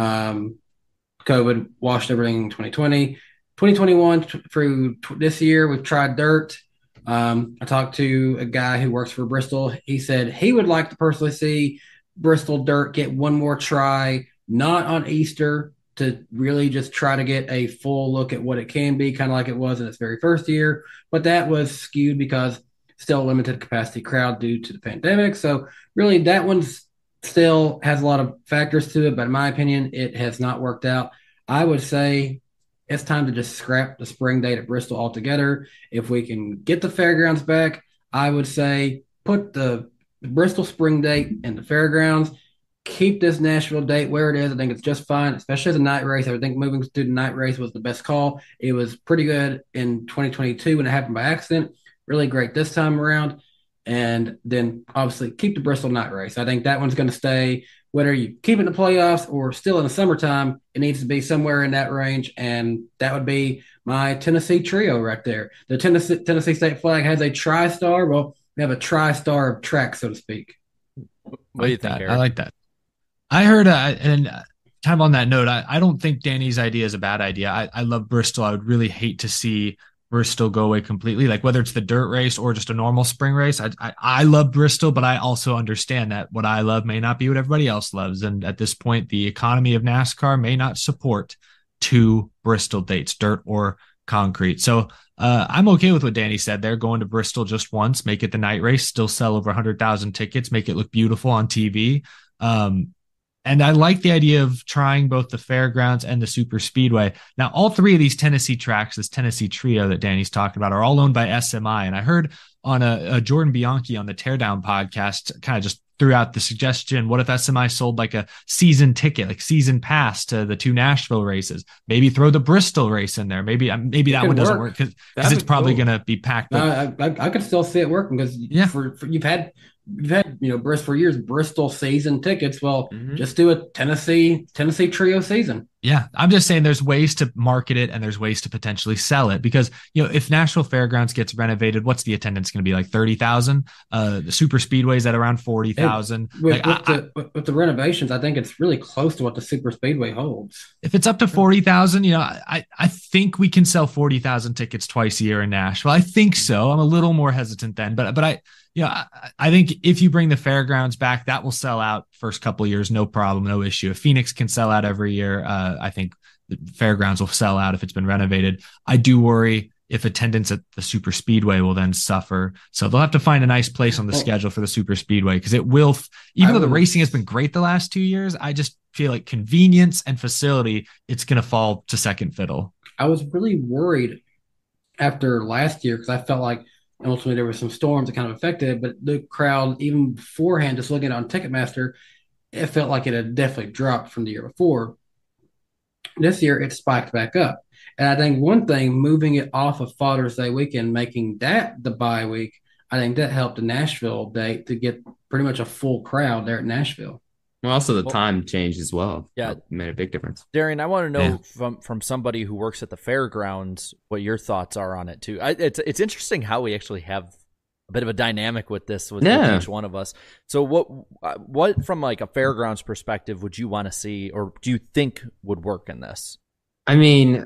COVID washed everything in 2020. 2021 through this year, we've tried dirt. I talked to a guy who works for Bristol. He said he would like to personally see Bristol dirt get one more try, not on Easter, to really just try to get a full look at what it can be, kind of like it was in its very first year. But that was skewed because still limited capacity crowd due to the pandemic. So really that one's still has a lot of factors to it, but in my opinion, it has not worked out. I would say it's time to just scrap the spring date at Bristol altogether. If we can get the fairgrounds back, I would say put the Bristol spring date in the fairgrounds. Keep this Nashville date where it is. I think it's just fine, especially as a night race. I think moving to the night race was the best call. It was pretty good in 2022 when it happened by accident. Really great this time around. And then obviously keep the Bristol night race. I think that one's going to stay, whether you keep it in the playoffs or still in the summertime, it needs to be somewhere in that range. And that would be my Tennessee trio right there. The Tennessee state flag has a tri-star. Well, we have a tri-star of track, so to speak. What do you think, Eric? I like that. I heard, and kind of on that note, I don't think Danny's idea is a bad idea. I love Bristol. I would really hate to see Bristol go away completely, like whether it's the dirt race or just a normal spring race. I love Bristol, but I also understand that what I love may not be what everybody else loves. And at this point, the economy of NASCAR may not support 2 Bristol dates, dirt or concrete. So I'm okay with what Danny said there, going to Bristol just once, make it the night race, still sell over 100,000 tickets, make it look beautiful on TV. And I like the idea of trying both the fairgrounds and the super speedway. Now, all 3 of these Tennessee tracks, this Tennessee trio that Danny's talking about, are all owned by SMI. And I heard on a Jordan Bianchi on the Teardown podcast kind of just threw out the suggestion, what if SMI sold like a season ticket, like season pass to the 2 Nashville races? Maybe throw the Bristol race in there. Maybe that one doesn't work because it's probably going to be packed. I could still see it working because for you've had Bristol for years, Bristol season tickets. Well, just do a Tennessee trio season. Yeah, I'm just saying there's ways to market it and there's ways to potentially sell it because, if Nashville Fairgrounds gets renovated, what's the attendance going to be, like 30,000? The super speedway's at around 40,000. With the renovations, I think it's really close to what the super speedway holds. If it's up to 40,000, I think we can sell 40,000 tickets twice a year in Nashville. I think so. I'm a little more hesitant then, but I think if you bring the fairgrounds back, that will sell out first couple of years, no problem, no issue. If Phoenix can sell out every year, I think the fairgrounds will sell out if it's been renovated. I do worry if attendance at the super speedway will then suffer. So they'll have to find a nice place on the schedule for the super speedway because it will, even though the racing has been great the last 2 years, I just feel like convenience and facility, it's going to fall to second fiddle. I was really worried after last year because I felt like ultimately there were some storms that kind of affected it, but the crowd, even beforehand, just looking on Ticketmaster, it felt like it had definitely dropped from the year before. This year, it spiked back up. And I think one thing, moving it off of Father's Day weekend, making that the bye week, I think that helped the Nashville date to get pretty much a full crowd there at Nashville. Well, also the time changed as well. Yeah, it made a big difference. Darian, I want to know from somebody who works at the fairgrounds what your thoughts are on it too. It's interesting how we actually have a bit of a dynamic with this with each one of us. So what from like a fairgrounds perspective would you want to see, or do you think would work in this? I mean,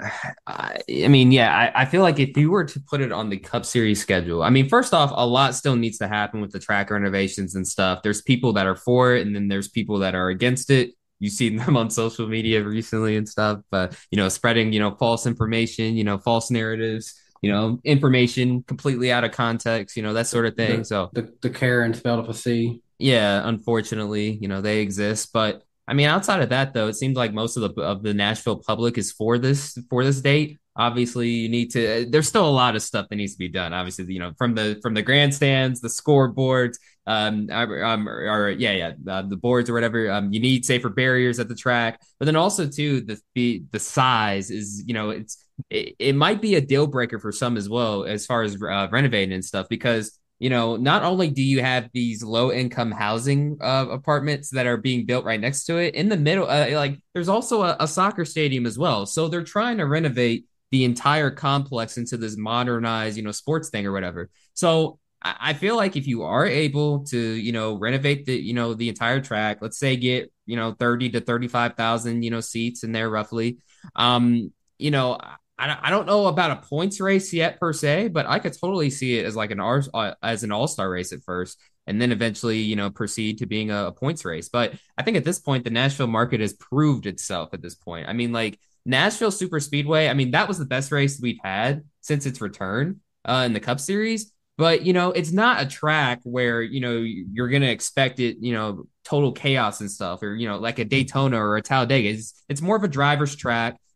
I feel like if you were to put it on the Cup Series schedule, I mean, first off, a lot still needs to happen with the track renovations and stuff. There's people that are for it, and then there's people that are against it. You've seen them on social media recently and stuff, but, spreading, false information, false narratives, information completely out of context, that sort of thing. The Karen spelled with a C. Yeah, unfortunately, they exist, but I mean, outside of that, though, it seems like most of the Nashville public is for this date. Obviously, you need to. There's still a lot of stuff that needs to be done. Obviously, from the grandstands, the scoreboards, the boards or whatever. You need safer barriers at the track, but then also too the size is it might be a deal breaker for some as well as far as renovating and stuff because. Not only do you have these low-income housing apartments that are being built right next to it, in the middle, there's also a soccer stadium as well. So they're trying to renovate the entire complex into this modernized, sports thing or whatever. So I feel like if you are able to, renovate the entire track, let's say get, 30 to 35,000, seats in there roughly, I don't know about a points race yet per se, but I could totally see it as like as an all-star race at first, and then eventually, proceed to being a points race. But I think at this point, the Nashville market has proved itself at this point. I mean, like Nashville Super Speedway, I mean, that was the best race we've had since its return in the Cup Series. But, it's not a track where, you're going to expect it, total chaos and stuff, or, like a Daytona or a Talladega. It's more of a driver's track.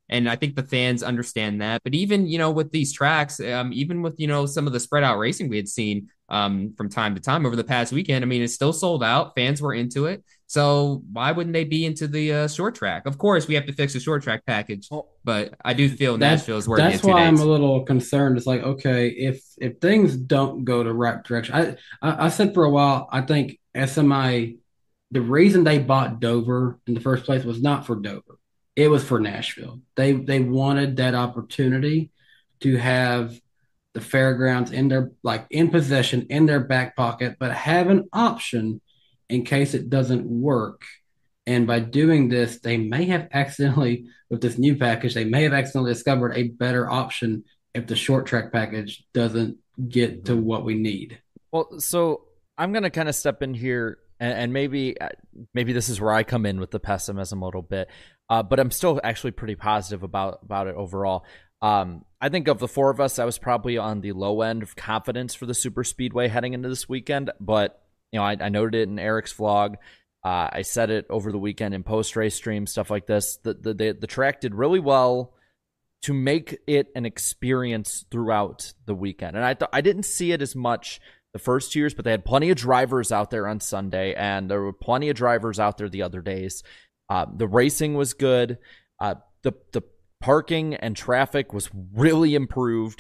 And I think the fans understand that. But even, with these tracks, even with, some of the spread out racing we had seen from time to time over the past weekend, I mean, it's still sold out. Fans were into it. So why wouldn't they be into the short track? Of course, we have to fix the short track package, but I do feel Nashville is worthy of 2 days. That's why I'm a little concerned. It's like, okay, if things don't go the right direction, I said for a while, I think SMI, the reason they bought Dover in the first place was not for Dover. It was for Nashville. They wanted that opportunity to have the fairgrounds in possession, in their back pocket, but have an option in case it doesn't work. And by doing this, they may have accidentally, with this new package, they may have accidentally discovered a better option if the short track package doesn't get to what we need. Well, so I'm going to kind of step in here, and maybe this is where I come in with the pessimism a little bit, but I'm still actually pretty positive about it overall. I think of the four of us, I was probably on the low end of confidence for the super speedway heading into this weekend, but I noted it in Eric's vlog. I said it over the weekend in post-race streams, stuff like this. The track did really well to make it an experience throughout the weekend. And I didn't see it as much the first 2 years, but they had plenty of drivers out there on Sunday, and there were plenty of drivers out there the other days. The racing was good. The parking and traffic was really improved.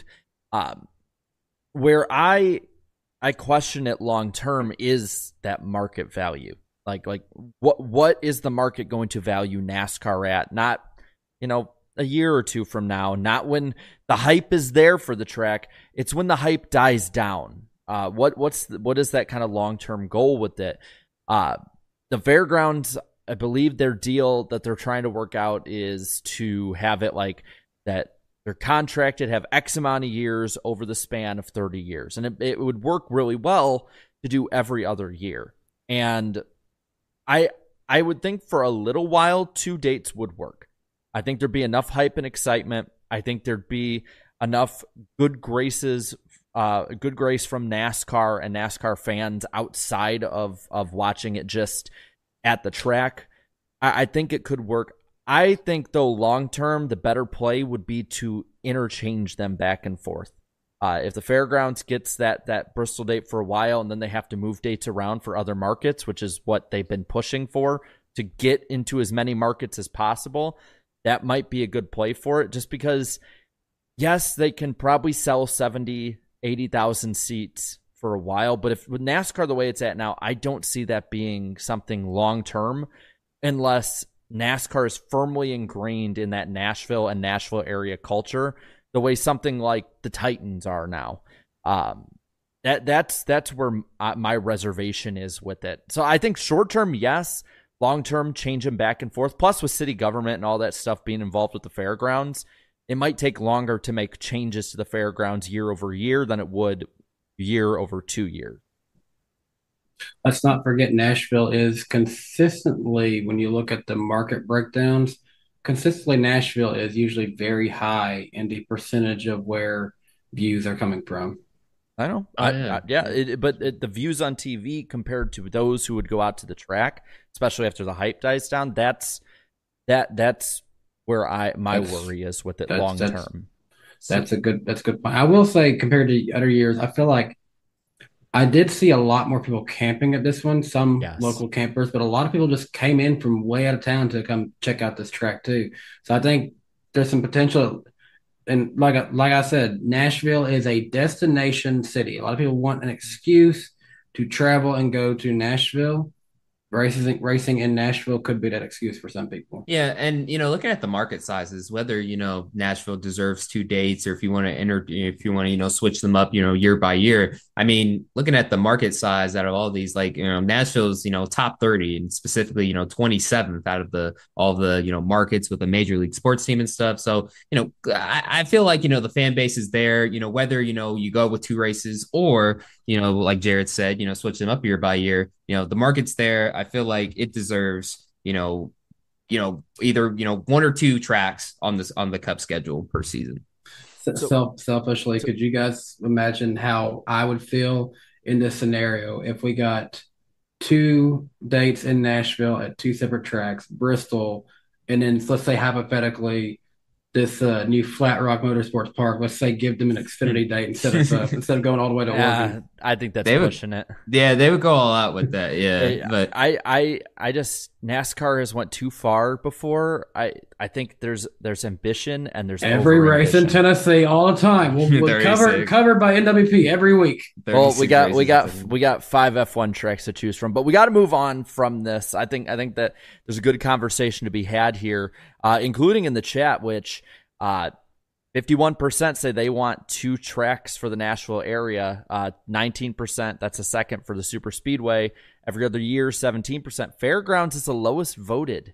Where I question it long term is that market value. Like what is the market going to value NASCAR at? Not, a year or two from now, not when the hype is there for the track. It's when the hype dies down. What is that kind of long-term goal with it? The fairgrounds, I believe their deal that they're trying to work out is to have it like that they're contracted, have X amount of years over the span of 30 years. And it would work really well to do every other year. And I would think for a little while, 2 dates would work. I think there'd be enough hype and excitement. I think there'd be enough good grace from NASCAR and NASCAR fans outside of watching it just at the track. I think it could work. I think, though, long-term, the better play would be to interchange them back and forth. If the fairgrounds gets that Bristol date for a while and then they have to move dates around for other markets, which is what they've been pushing for, to get into as many markets as possible, that might be a good play for it. Just because, yes, they can probably sell 70, 80,000 seats for a while, but if with NASCAR the way it's at now, I don't see that being something long-term unless NASCAR is firmly ingrained in that Nashville and Nashville area culture, the way something like the Titans are now. That's where my reservation is with it. So I think short-term, yes. Long-term, change them back and forth. Plus, with city government and all that stuff being involved with the fairgrounds, it might take longer to make changes to the fairgrounds year over year than it would year over 2 years. Let's not forget Nashville is consistently, when you look at the market breakdowns, consistently Nashville is usually very high in the percentage of where views are coming from. I know. But the views on TV compared to those who would go out to the track, especially after the hype dies down, that's where my worry is with it long term. That's a good point. I will say, compared to other years, I feel like I did see a lot more people camping at this one, some local campers, but a lot of people just came in from way out of town to come check out this track too. So I think there's some potential. And like I said, Nashville is a destination city. A lot of people want an excuse to travel and go to Nashville. Racing in Nashville could be that excuse for some people. Yeah, and looking at the market sizes, whether Nashville deserves 2 dates, or if you want to switch them up, year by year. I mean, looking at the market size out of all these, like Nashville's top 30, and specifically 27th out of all the markets with a major league sports team and stuff. So I feel like the fan base is there. Whether you go with 2 races or like Jared said, switch them up year by year. The market's there. I feel like it deserves, either 1 or 2 tracks on the Cup schedule per season. Selfishly, could you guys imagine how I would feel in this scenario if we got 2 dates in Nashville at 2 separate tracks, Bristol, and then let's say hypothetically this new Flat Rock Motorsports Park. Let's say give them an Xfinity date instead of going all the way to Oregon. I think that's They would- pushing it. Yeah, they would go all out with that. Yeah, but I just NASCAR has went too far before. I think there's ambition and there's Every race in over-ambition. Tennessee all the time. We'll covered by NWP every week. Well, we 36 got races. we got 5 F1 tracks to choose from, but we got to move on from this. I think that there's a good conversation to be had here, including in the chat, which 51% say they want 2 tracks for the Nashville area. 19%, that's a second for the Super Speedway. Every other year, 17%. Fairgrounds is the lowest voted,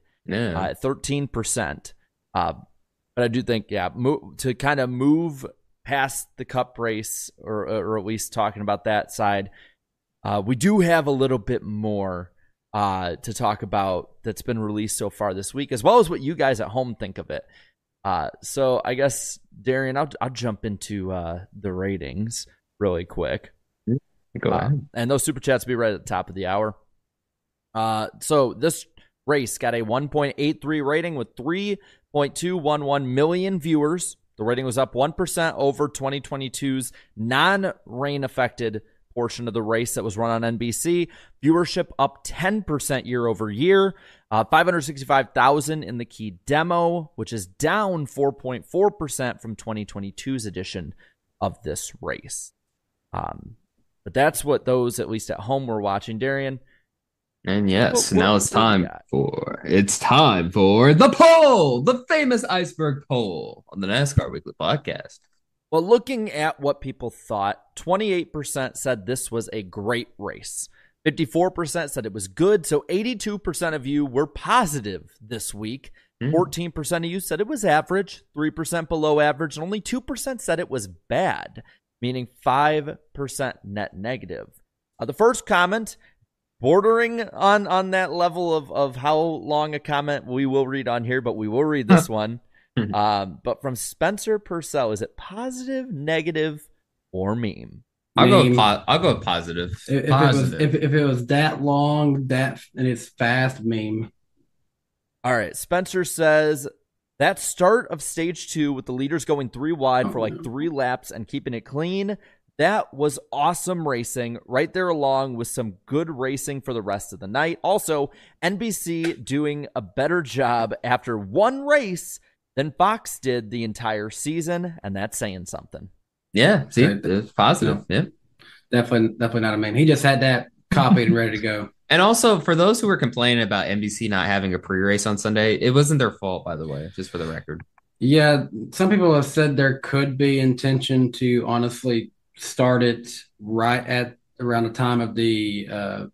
13%. But I do think, to kind of move past the Cup race, or at least talking about that side, we do have a little bit more to talk about that's been released so far this week, as well as what you guys at home think of it. So I guess, Darian, I'll jump into the ratings really quick. Go ahead. And those super chats will be right at the top of the hour. So this race got a 1.83 rating with 3.211 million viewers. The rating was up 1% over 2022's non-rain affected portion of the race that was run on NBC. Viewership up 10% year over year. 565,000 in the key demo, which is down 4.4% from 2022's edition of this race. But that's what those, at least at home, were watching. Darian? And yes, now it's time for the poll, the famous iceberg poll on the NASCAR Weekly Podcast. Well, looking at what people thought, 28% said this was a great race. 54% said it was good. So 82% of you were positive this week. 14% of you said it was average, 3% below average, and only 2% said it was bad, meaning 5% net negative. The first comment, bordering on that level of how long a comment we will read on here, but we will read this one. But from Spencer Purcell, is it positive, negative, or meme? I'll go positive. If it was that long, and it's fast, meme. All right. Spencer says that start of stage 2 with the leaders going 3 wide for like 3 laps and keeping it clean, that was awesome racing right there, along with some good racing for the rest of the night. Also, NBC doing a better job after one race than Fox did the entire season, and that's saying something. Yeah, see, it's positive. Yeah, definitely not a meme. He just had that copied and ready to go. And also, for those who were complaining about NBC not having a pre-race on Sunday, it wasn't their fault, by the way, just for the record. Yeah, some people have said there could be intention to honestly start it right at around the time of the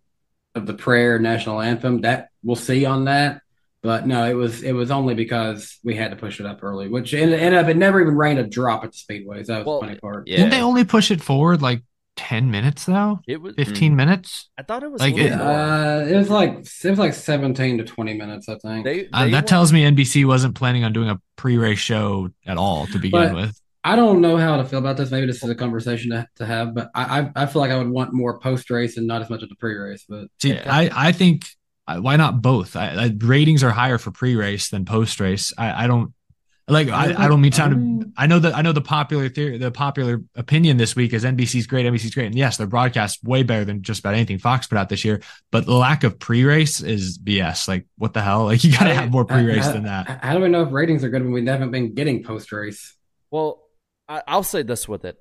prayer national anthem. That we'll see on that. But no, it was only because we had to push it up early, which ended up, it never even rained a drop at the speedways. That was the funny part. Yeah. Didn't they only push it forward like 10 minutes though? It was 15 minutes. I thought it was like it was like 17 to 20 minutes, I think. That tells me NBC wasn't planning on doing a pre-race show at all to begin with. I don't know how to feel about this. Maybe this is a conversation to have, but I feel like I would want more post-race and not as much of the pre-race. But see, yeah. I think why not both? Ratings are higher for pre-race than post-race. I don't like. I don't mean to. I know the popular theory, the popular opinion this week is NBC's great. NBC's great, and yes, their broadcast way better than just about anything Fox put out this year. But the lack of pre-race is BS. Like, what the hell? Like, you got to have more pre-race than that. How do we know if ratings are good when we haven't been getting post-race? Well, I'll say this with it.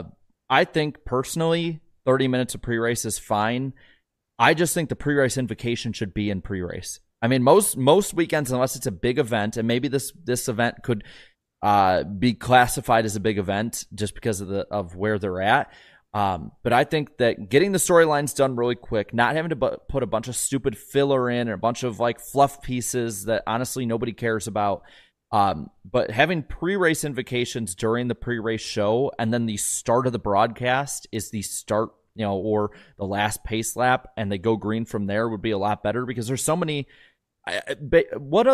I think personally, 30 minutes of pre-race is fine. I just think the pre-race invocation should be in pre-race. I mean, most weekends, unless it's a big event, and maybe this event could be classified as a big event just because of where they're at. But I think that getting the storylines done really quick, not having to put a bunch of stupid filler in or a bunch of like fluff pieces that honestly nobody cares about. But having pre-race invocations during the pre-race show and then the start of the broadcast is the start, or the last pace lap, and they go green from there would be a lot better, because there's so many. What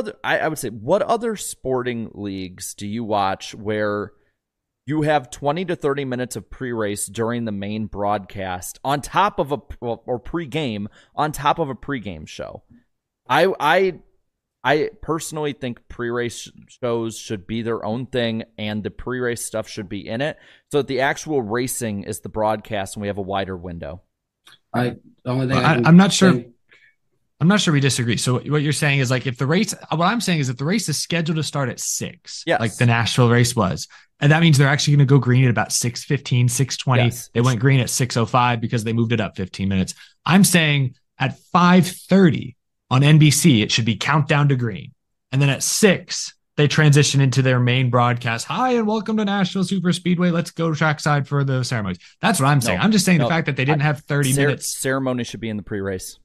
other sporting leagues do you watch where you have 20 to 30 minutes of pre-race during the main broadcast on top of or pre-game on top of a pre-game show? I I personally think pre-race shows should be their own thing, and the pre-race stuff should be in it, so that the actual racing is the broadcast, and we have a wider window. I'm not sure. I'm not sure we disagree. So what you're saying is, like, if the race is scheduled to start at 6, yes, like the Nashville race was, and that means they're actually going to go green at about 6:15, 6:20. Yes. They went green at 6:05 because they moved it up 15 minutes. I'm saying at 5:30 on NBC, it should be countdown to green. And then at 6, they transition into their main broadcast. Hi, and welcome to Nashville Super Speedway. Let's go trackside for the ceremonies. That's what I'm saying. I'm just saying the fact that they didn't have 30 minutes. Ceremony should be in the pre-race.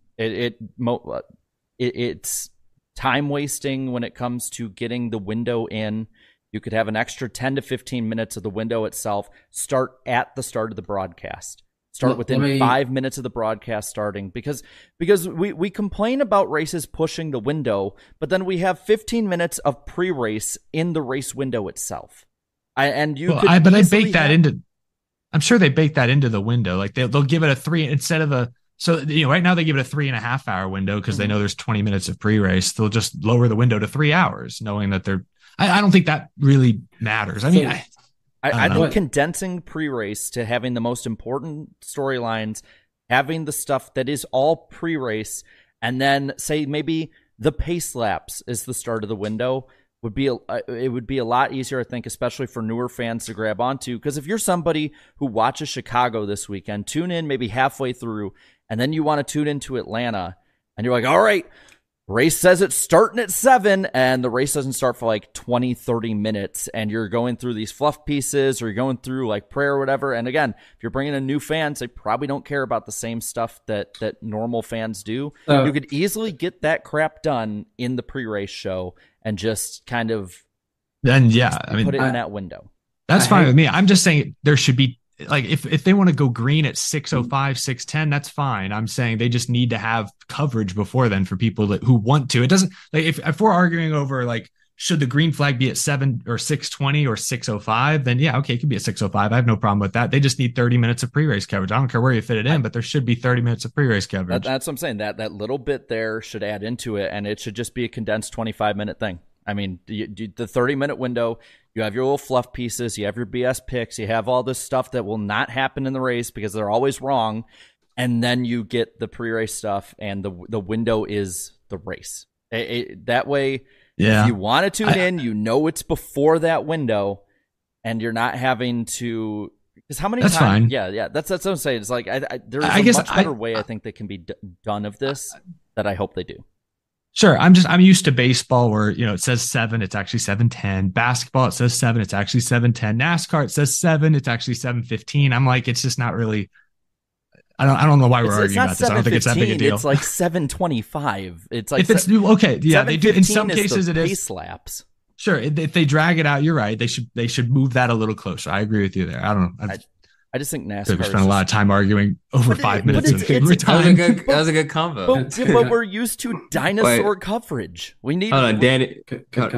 It's time wasting when it comes to getting the window in. You could have an extra 10 to 15 minutes of the window itself start at the start of the broadcast. Start within 5 minutes of the broadcast starting, because we complain about races pushing the window, but then we have 15 minutes of pre-race in the race window itself. I'm sure they bake that into the window. Like they'll give it a 3 instead of a. So, right now they give it a 3.5 hour window because they know there's 20 minutes of pre-race. They'll just lower the window to 3 hours, knowing that I don't think that really matters. I mean, I think condensing pre-race to having the most important storylines, having the stuff that is all pre-race, and then say maybe the pace laps is the start of the window would be a lot easier, I think, especially for newer fans to grab onto. Because if you're somebody who watches Chicago this weekend, tune in maybe halfway through, and then you want to tune into Atlanta, and you're like, all right, race says it's starting at 7, and the race doesn't start for like 20, 30 minutes, and you're going through these fluff pieces, or you're going through like prayer or whatever. And again, if you're bringing in new fans, they probably don't care about the same stuff that normal fans do. You could easily get that crap done in the pre-race show and just kind of put it in that window. That's fine with me. I'm just saying there should be, like, if they want to go green at 6:05, 6:10, that's fine. I'm saying they just need to have coverage before then for people who want to. It doesn't, like, if we're arguing over, like, should the green flag be at 7 or 6:20 or 6:05, then yeah, okay, it could be at 6:05. I have no problem with that. They just need 30 minutes of pre-race coverage. I don't care where you fit it in, but there should be 30 minutes of pre-race coverage. That's what I'm saying. That little bit there should add into it, and it should just be a condensed 25-minute thing. I mean, the 30-minute window, you have your little fluff pieces, you have your BS picks, you have all this stuff that will not happen in the race because they're always wrong, and then you get the pre-race stuff, and the window is the race. That way, if you want to tune in, you know it's before that window, and you're not having to. Because how many times? Fine. Yeah. That's what I'm saying. It's like there's a much better way I think that can be done of this that I hope they do. Sure. I'm used to baseball where, it says 7, it's actually 7:10. Basketball, it says 7, it's actually 7:10. NASCAR, it says 7, it's actually 7:15. I'm like, it's just not really, I don't know why we're arguing about this. I don't think it's that big a deal. It's like 7:25. It's like, if it's okay. Yeah. They do. In some cases it is pace laps. Sure. If they drag it out, you're right. They should move that a little closer. I agree with you there. I don't know. I just think NASCAR. We spent a lot of time arguing over 5 minutes of favorite time. That was a good combo. But we're used to dinosaur coverage. We need. Hold on, Danny. Can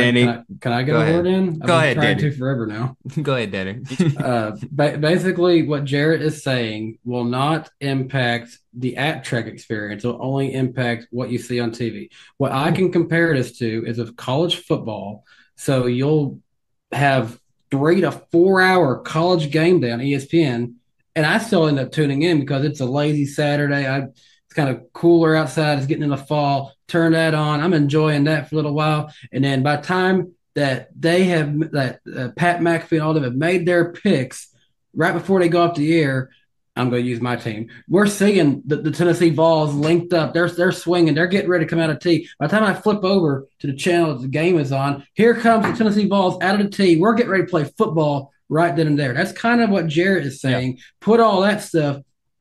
I get a word in? Go ahead, Danny. To forever now. Go ahead, Danny. Basically, what Jarrett is saying will not impact the at-track experience. It will only impact what you see on TV. What I can compare this to is of college football. So you'll have 3 to 4 hour college game day on ESPN, and I still end up tuning in because it's a lazy Saturday. It's kind of cooler outside. It's getting in the fall. Turn that on. I'm enjoying that for a little while, and then by the time that they have Pat McAfee and all of them have made their picks right before they go off the air, I'm going to use my team. We're seeing the Tennessee Vols linked up. They're swinging. They're getting ready to come out of tee. By the time I flip over to the channel that the game is on, here comes the Tennessee Vols out of the tee. We're getting ready to play football right then and there. That's kind of what Jarrett is saying. Yeah. Put all that stuff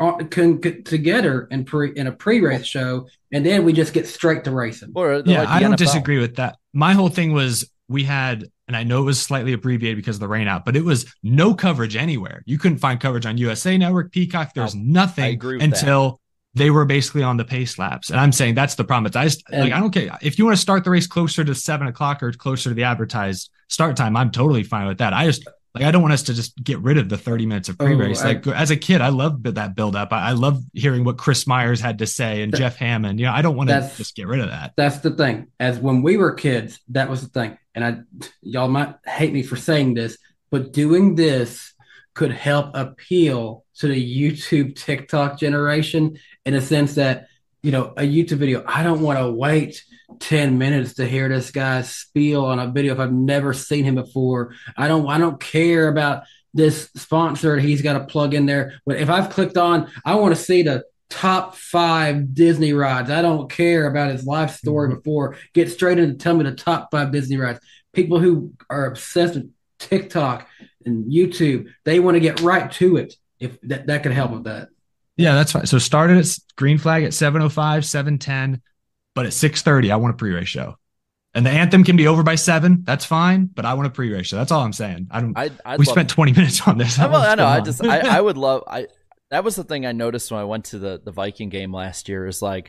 together in a pre-race show, and then we just get straight to racing. I don't disagree with that. My whole thing was we had, and I know it was slightly abbreviated because of the rain out, but it was no coverage anywhere. You couldn't find coverage on USA Network, Peacock. There's nothing until they were basically on the pace laps. And I'm saying that's the problem. I don't care. If you want to start the race closer to 7 o'clock or closer to the advertised start time, I'm totally fine with that. Like, I don't want us to just get rid of the 30 minutes of pre-race. Like, as a kid, I loved that build-up. I love hearing what Chris Myers had to say and Jeff Hammond. You know, I don't want to just get rid of that. That's the thing. As when we were kids, that was the thing. And y'all might hate me for saying this, but doing this could help appeal to the YouTube, TikTok generation in a sense that, you know, a YouTube video, I don't want to wait 10 minutes to hear this guy spiel on a video if I've never seen him before. I don't care about this sponsor he's got to plug in there. But if I've clicked on, I want to see the top 5 Disney rides. I don't care about his life story before. Get straight into tell me the top 5 Disney rides. People who are obsessed with TikTok and YouTube, they want to get right to it. If that could help with that. Yeah, that's fine. So started at green flag at 7:05, 7:10, but at 6:30, I want a pre-race show. And the anthem can be over by 7. That's fine, but I want a pre-race show. That's all I'm saying. We spent 20 minutes on this. I know. I would love. That was the thing I noticed when I went to the Viking game last year. Is like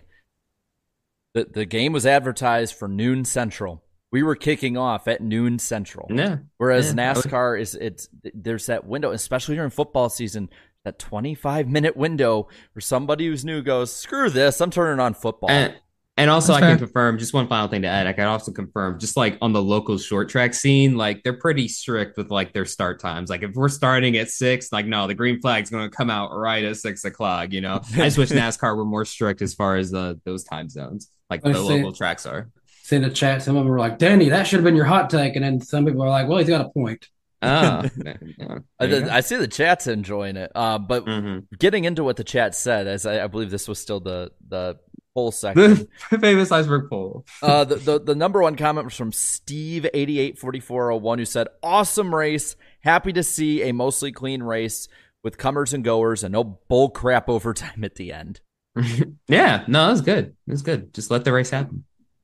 the game was advertised for noon Central. We were kicking off at noon Central. Yeah. Whereas NASCAR there's that window, especially during football season, that 25-minute window where somebody who's new goes, screw this, I'm turning on football. And also I can confirm, just one final thing to add, I can also confirm, just like on the local short track scene, like they're pretty strict with like their start times. Like if we're starting at 6, like no, the green flag's going to come out right at 6 o'clock, you know? I just wish NASCAR were more strict as far as those time zones, like the local tracks are. See the chat, some of them were like, Danny, that should have been your hot take. And then some people are like, well, he's got a point. I see the chat's enjoying it. But getting into what the chat said, as I believe this was still the poll section. The famous iceberg poll. The number one comment was from Steve884401, who said, awesome race. Happy to see a mostly clean race with comers and goers and no bull crap overtime at the end. Yeah, no, it was good. It was good. Just let the race happen.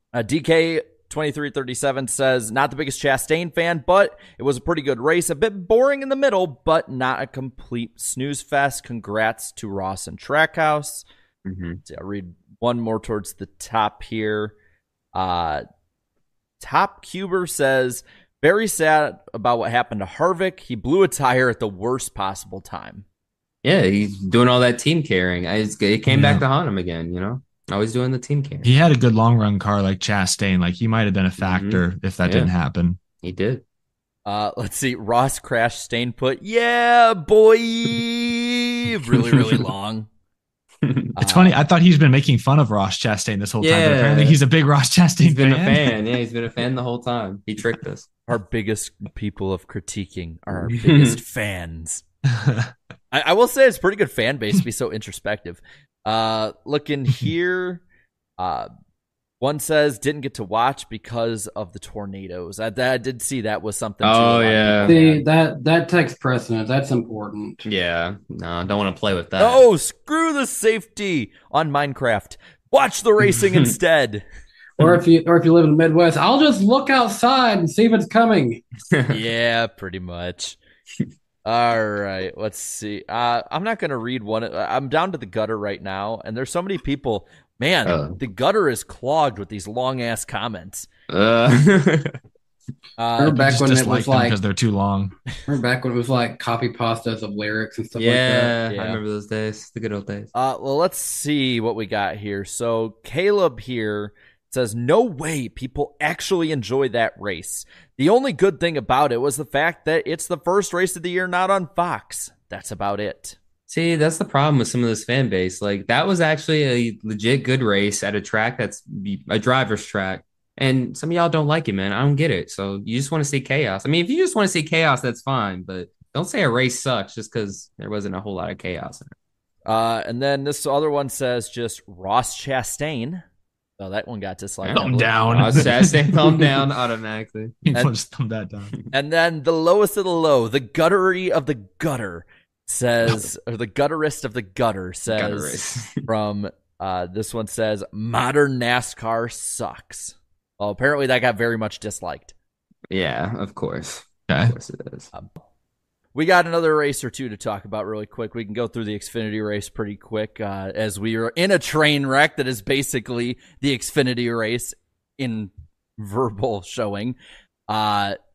DK2337 says, not the biggest Chastain fan, but it was a pretty good race. A bit boring in the middle, but not a complete snooze fest. Congrats to Ross and Trackhouse. So I'll read one more towards the top here. Top Cuber says, very sad about what happened to Harvick. He blew a tire at the worst possible time. Yeah, he's doing all that team carrying. It came back to haunt him again, you know? Always doing the team carry. He had a good long run car like Chastain. Like he might have been a factor if that didn't happen. He did. Let's see. Ross Crash Stain put, yeah, boy. Really, really long. It's funny. I thought he's been making fun of Ross Chastain this whole time. But apparently he's a big Ross Chastain He's been a fan. Yeah, he's been a fan the whole time. He tricked us. Our biggest people of critiquing are our biggest fans. I will say it's a pretty good fan base to be so introspective. Looking here, one says didn't get to watch because of the tornadoes. I did see that was something. Oh yeah, see that takes precedence. That's important. Yeah, no, don't want to play with that. No, screw the safety on Minecraft. Watch the racing instead. Or if you live in the Midwest, I'll just look outside and see if it's coming. Yeah, pretty much. All right, let's see. I'm not going to read one. I'm down to the gutter right now, and there's so many people. Man, the gutter is clogged with these long-ass comments. Remember back when it was like... because they're too long. Remember back when it was like copy pastas of lyrics and stuff like that? Yeah, I remember those days. The good old days. Well, let's see what we got here. So Caleb here says, no way people actually enjoy that race. The only good thing about it was the fact that it's the first race of the year not on Fox. That's about it. See, that's the problem with some of this fan base. Like, that was actually a legit good race at a track that's a driver's track. And some of y'all don't like it, man. I don't get it. So you just want to see chaos. I mean, if you just want to see chaos, that's fine. But don't say a race sucks just because there wasn't a whole lot of chaos in it. And then this other one says just Ross Chastain. Oh, that one got disliked. Thumb down. Chastain, thumb down automatically. Just thumb that down. And then the lowest of the low, the guttery of the gutter says, or the gutterist of the gutter says, from this one says, modern NASCAR sucks. Well, apparently that got very much disliked. Yeah, of course. Okay. Of course it is. We got another race or two to talk about really quick. We can go through the Xfinity race pretty quick as we are in a train wreck that is basically the Xfinity race in verbal showing. And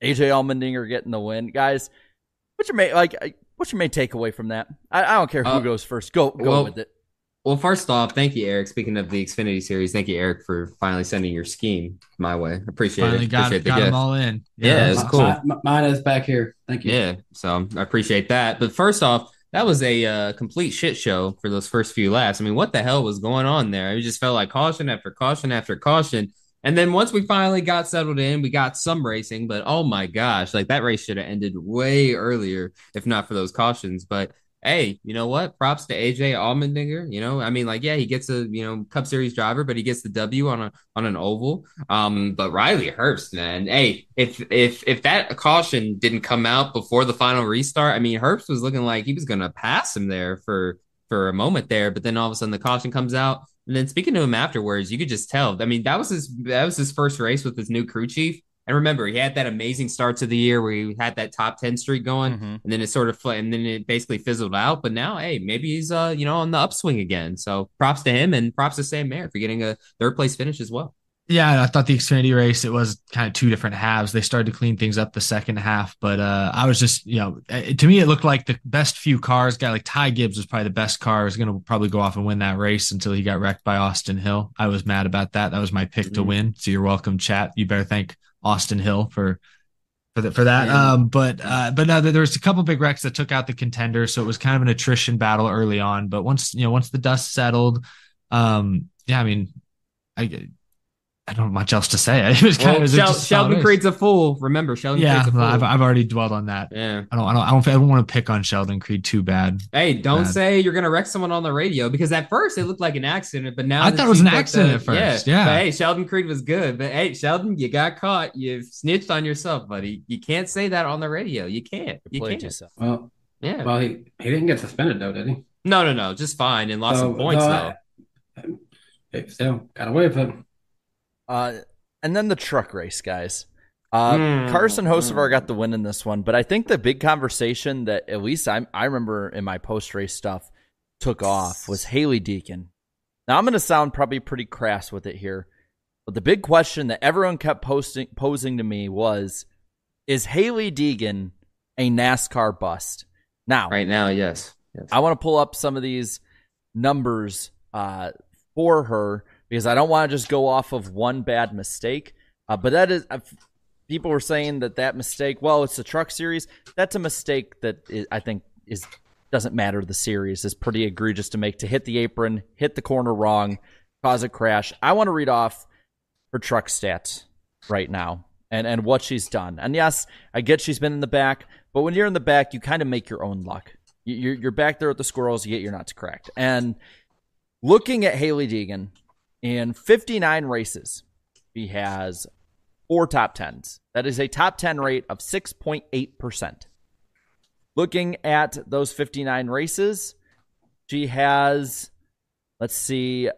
AJ Allmendinger getting the win, guys. What's your main takeaway from that? I don't care who goes first. Go with it. Well, first off, thank you, Eric. Speaking of the Xfinity Series, thank you, Eric, for finally sending your scheme my way. Appreciate finally it. Got them all in. Yeah, it's cool. Mine is back here. Thank you. Yeah, so I appreciate that. But first off, that was a complete shit show for those first few laps. I mean, what the hell was going on there? It just felt like caution after caution after caution. And then once we finally got settled in, we got some racing. But oh my gosh, like that race should have ended way earlier if not for those cautions. But hey, you know what? Props to AJ Allmendinger. You know, I mean, like, yeah, he gets a Cup Series driver, but he gets the W on an oval. But Riley Herbst, man, hey, if that caution didn't come out before the final restart, I mean, Herbst was looking like he was gonna pass him there for a moment there, but then all of a sudden the caution comes out. And then speaking to him afterwards, you could just tell. I mean, that was his first race with his new crew chief. And remember, he had that amazing start to the year where he had that top 10 streak going, and then it sort of and then it basically fizzled out. But now, hey, maybe he's on the upswing again. So props to him, and props to Sam Mayer for getting a third place finish as well. Yeah, I thought the Xfinity race, it was kind of two different halves. They started to clean things up the second half, but I was just, to me, it looked like the best few cars. Guy like Ty Gibbs was probably the best car. He was going to probably go off and win that race until he got wrecked by Austin Hill. I was mad about that. That was my pick to win. So you're welcome, chat. You better thank Austin Hill for that. Yeah. But no, there was a couple big wrecks that took out the contenders. So it was kind of an attrition battle early on. But once the dust settled, I mean, I don't have much else to say. It was kind of Sheldon Creed's a fool. Remember, Sheldon Creed's a fool. I've already dwelled on that. Yeah. I don't want to pick on Sheldon Creed too bad. Hey, don't say you're gonna wreck someone on the radio, because at first it looked like an accident, but now I thought it was an accident at first. Yeah. But hey, Sheldon Creed was good. But hey, Sheldon, you got caught. You've snitched on yourself, buddy. You can't say that on the radio. You can't. You can't. Yourself. Well, yeah. Well, he didn't get suspended though, did he? No. Just fine and lost some points though. Still got away with it. And then the truck race, guys. Carson Hocevar got the win in this one, but I think the big conversation that at least I remember in my post-race stuff took off was Hailie Deegan. Now, I'm going to sound probably pretty crass with it here, but the big question that everyone kept posing to me was, is Hailie Deegan a NASCAR bust? Now, right now, yes. I want to pull up some of these numbers for her, because I don't want to just go off of one bad mistake. But that is, people were saying that mistake, well, it's the Truck Series. That's a mistake that I think doesn't matter to the series. Is pretty egregious to make, to hit the apron, hit the corner wrong, cause a crash. I want to read off her truck stats right now and what she's done. And yes, I get she's been in the back, but when you're in the back, you kind of make your own luck. You're back there with the squirrels, you get your nuts cracked. And looking at Hailie Deegan, in 59 races, he has 4 top 10s. That is a top 10 rate of 6.8%. Looking at those 59 races, she has, 13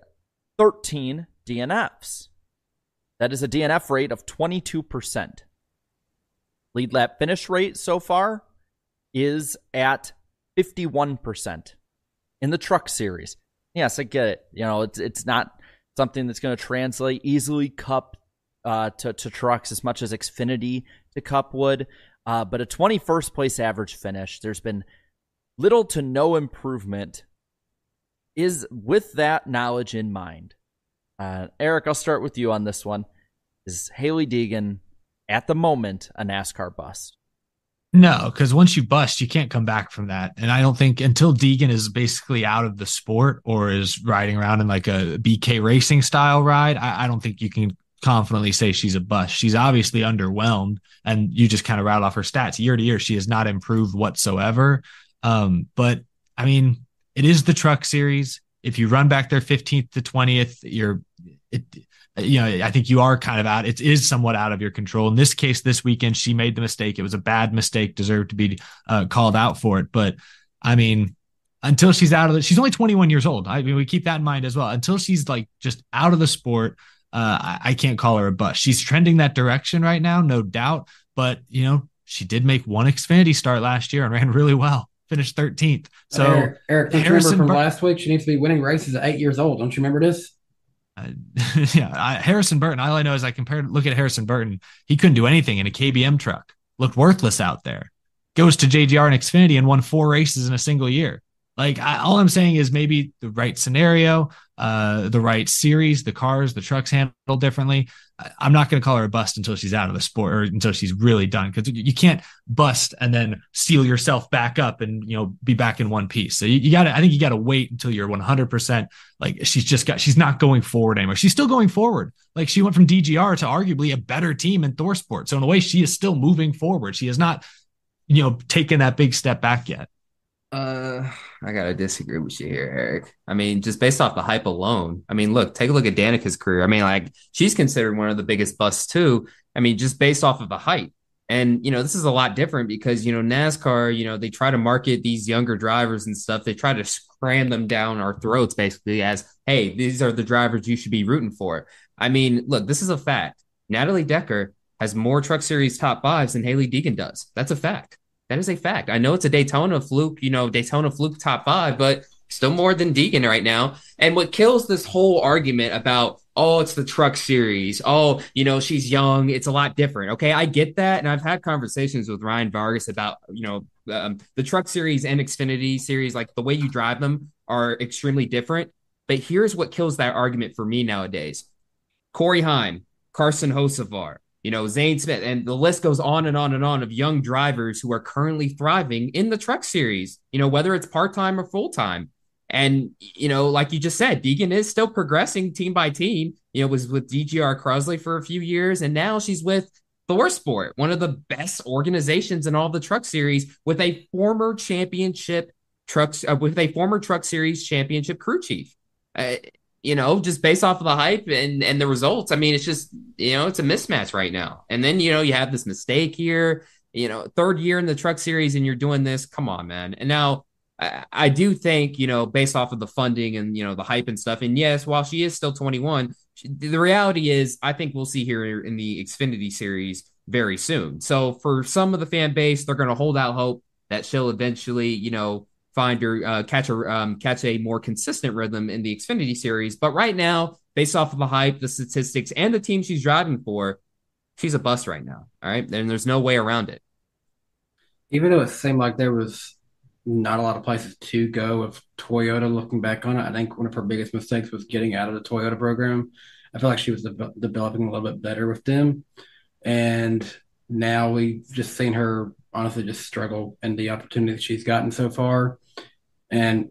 DNFs. That is a DNF rate of 22%. Lead lap finish rate so far is at 51% in the Truck Series. Yes, I get it. It's not something that's going to translate easily Cup to trucks as much as Xfinity to Cup would. But a 21st place average finish, there's been little to no improvement. Is with that knowledge in mind, Eric, I'll start with you on this one. Is Hailie Deegan, at the moment, a NASCAR bust? No, because once you bust, you can't come back from that. And I don't think until Deegan is basically out of the sport or is riding around in like a BK racing style ride, I don't think you can confidently say she's a bust. She's obviously underwhelmed, and you just kind of rattle off her stats. Year to year, she has not improved whatsoever. But I mean, it is the Truck Series. If you run back there 15th to 20th, I think you are kind of out. It is somewhat out of your control. In this case, this weekend, she made the mistake. It was a bad mistake, deserved to be called out for it. But I mean, until she's out of it, she's only 21 years old. I mean, we keep that in mind as well. Until she's like just out of the sport, I can't call her a bust. She's trending that direction right now, no doubt. But, she did make one Xfinity start last year and ran really well. Finished 13th. So Eric, don't you remember from last week? She needs to be winning races at 8 years old. Don't you remember this? Harrison Burton. All I know is look at Harrison Burton. He couldn't do anything in a KBM truck. looked worthless out there. Goes to JGR and Xfinity and won 4 races in a single year. Like, all I'm saying is maybe the right scenario, the right series, the cars, the trucks handled differently. I'm not going to call her a bust until she's out of the sport or until she's really done, because you can't bust and then seal yourself back up and, be back in one piece. So I think you got to wait until you're 100%. Like, she's not going forward anymore. She's still going forward. Like, she went from DGR to arguably a better team in ThorSport. So in a way, she is still moving forward. She has not, taken that big step back yet. I gotta disagree with you here, Eric. I mean, just based off the hype alone. I mean, take a look at Danica's career. I mean, like, she's considered one of the biggest busts too. I mean, just based off of the hype. And, this is a lot different because, NASCAR, they try to market these younger drivers and stuff. They try to cram them down our throats basically as, hey, these are the drivers you should be rooting for. I mean, look, this is a fact. Natalie Decker has more Truck Series top 5s than Hailie Deegan does. That's a fact. That is a fact. I know it's a Daytona fluke, Daytona fluke top 5, but still more than Deegan right now. And what kills this whole argument about, oh, it's the Truck Series. Oh, she's young. It's a lot different. Okay, I get that. And I've had conversations with Ryan Vargas about, the Truck Series and Xfinity Series, like the way you drive them are extremely different. But here's what kills that argument for me nowadays. Corey Heim, Carson Hocevar, Zane Smith, and the list goes on and on and on of young drivers who are currently thriving in the Truck Series, whether it's part-time or full-time. And, like you just said, Deegan is still progressing team by team, was with DGR Crosley for a few years. And now she's with ThorSport, one of the best organizations in all the Truck Series, with a former Truck Series championship crew chief. Just based off of the hype and the results. I mean, it's just, it's a mismatch right now. And then, you have this mistake here, 3rd year in the Truck Series and you're doing this. Come on, man. And now I do think, based off of the funding and, the hype and stuff. And yes, while she is still 21, the reality is I think we'll see her in the Xfinity Series very soon. So for some of the fan base, they're going to hold out hope that she'll eventually, find her catch a more consistent rhythm in the Xfinity Series. But right now, based off of the hype, the statistics, and the team she's driving for, she's a bust right now. All right, and there's no way around it. Even though it seemed like there was not a lot of places to go with Toyota, looking back on it, I think one of her biggest mistakes was getting out of the Toyota program. I feel like she was developing a little bit better with them, and now we've just seen her honestly just struggle in the opportunity that she's gotten so far. And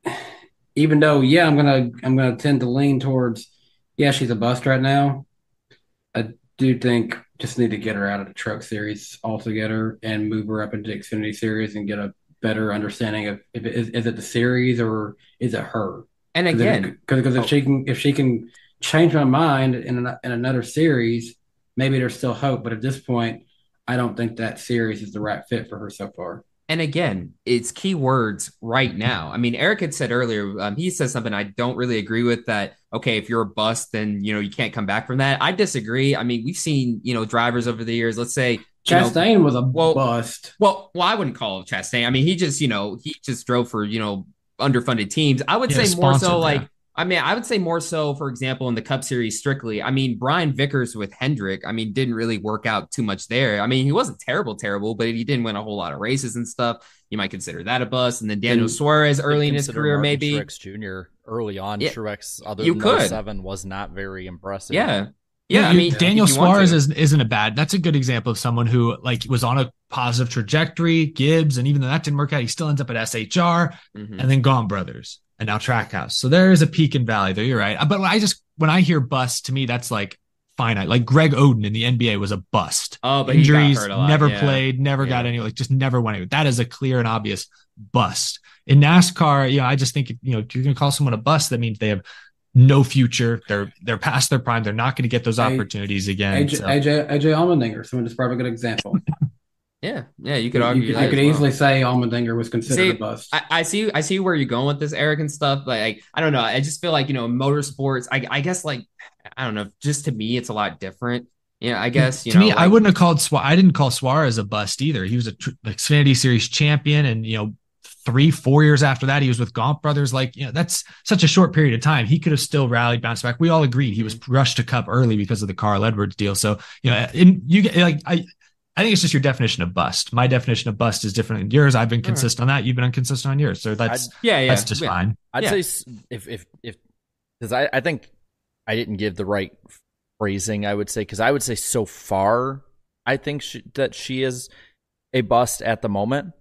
even though, I'm gonna tend to lean towards, she's a bust right now. I do think just need to get her out of the Truck Series altogether and move her up into the Xfinity Series and get a better understanding of is it the series or is it her? And again, because if she can change my mind in another series, maybe there's still hope. But at this point, I don't think that series is the right fit for her so far. And again, it's key words right now. I mean, Eric had said earlier, he says something I don't really agree with, that, okay, if you're a bust, then, you can't come back from that. I disagree. I mean, we've seen, drivers over the years, let's say Chastain was a bust. Well, I wouldn't call it Chastain. I mean, he just drove for, underfunded teams. I would say more so I would say more so, for example, in the Cup Series strictly. I mean, Brian Vickers with Hendrick, didn't really work out too much there. I mean, he wasn't terrible, but he didn't win a whole lot of races and stuff. You might consider that a bust. And then Daniel Suarez early in his career, Martin maybe. Truex Jr. early on, Truex, other you than could. 07, was not very impressive. Yeah. Yeah, I mean, Daniel Suarez isn't a bad. That's a good example of someone who was on a positive trajectory. Gibbs, and even though that didn't work out, he still ends up at SHR and then Gaunt Brothers and now Trackhouse. So there is a peak and valley there. You're right. But when I hear bust, to me that's like finite. Like Greg Oden in the NBA was a bust. Oh, but injuries, he got hurt a lot. Never played, never got any. Just never went anywhere. That is a clear and obvious bust. In NASCAR, I just think you're going to call someone a bust, that means they have no future. They're past their prime. They're not going to get those opportunities again. AJ Allmendinger, someone that's probably a good example. Yeah, you could argue. You could easily say Allmendinger was considered a bust. I see where you're going with this, Eric, and stuff. Like, I don't know. I just feel like motorsports. I guess I don't know. Just to me, it's a lot different. I guess to me, I wouldn't have called I didn't call Suarez a bust either. He was a Xfinity Series champion, and 3-4 years after that, he was with Gaunt Brothers. That's such a short period of time. He could have still rallied, bounced back. We all agreed he was rushed to Cup early because of the Carl Edwards deal. So I think it's just your definition of bust. My definition of bust is different than yours. I've been consistent on that. You've been inconsistent on yours. So that's that's just fine. I'd say if because I think I didn't give the right phrasing. I would say because I would say so far I think that she is a bust at the moment.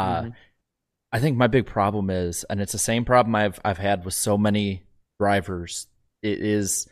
I think my big problem is, and it's the same problem I've had with so many drivers. It is,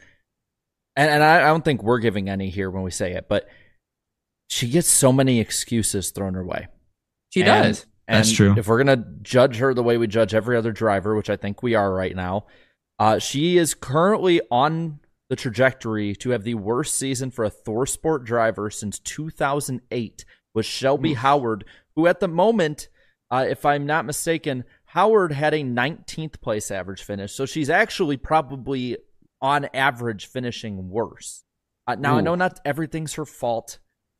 and I don't think we're giving any here when we say it, but she gets so many excuses thrown her way. She does. That's true. If we're gonna judge her the way we judge every other driver, which I think we are right now, she is currently on the trajectory to have the worst season for a ThorSport driver since 2008, with Shelby Howard, who at the moment, if I'm not mistaken, Howard had a 19th place average finish. So she's actually probably on average finishing worse. Now, I know not everything's her fault,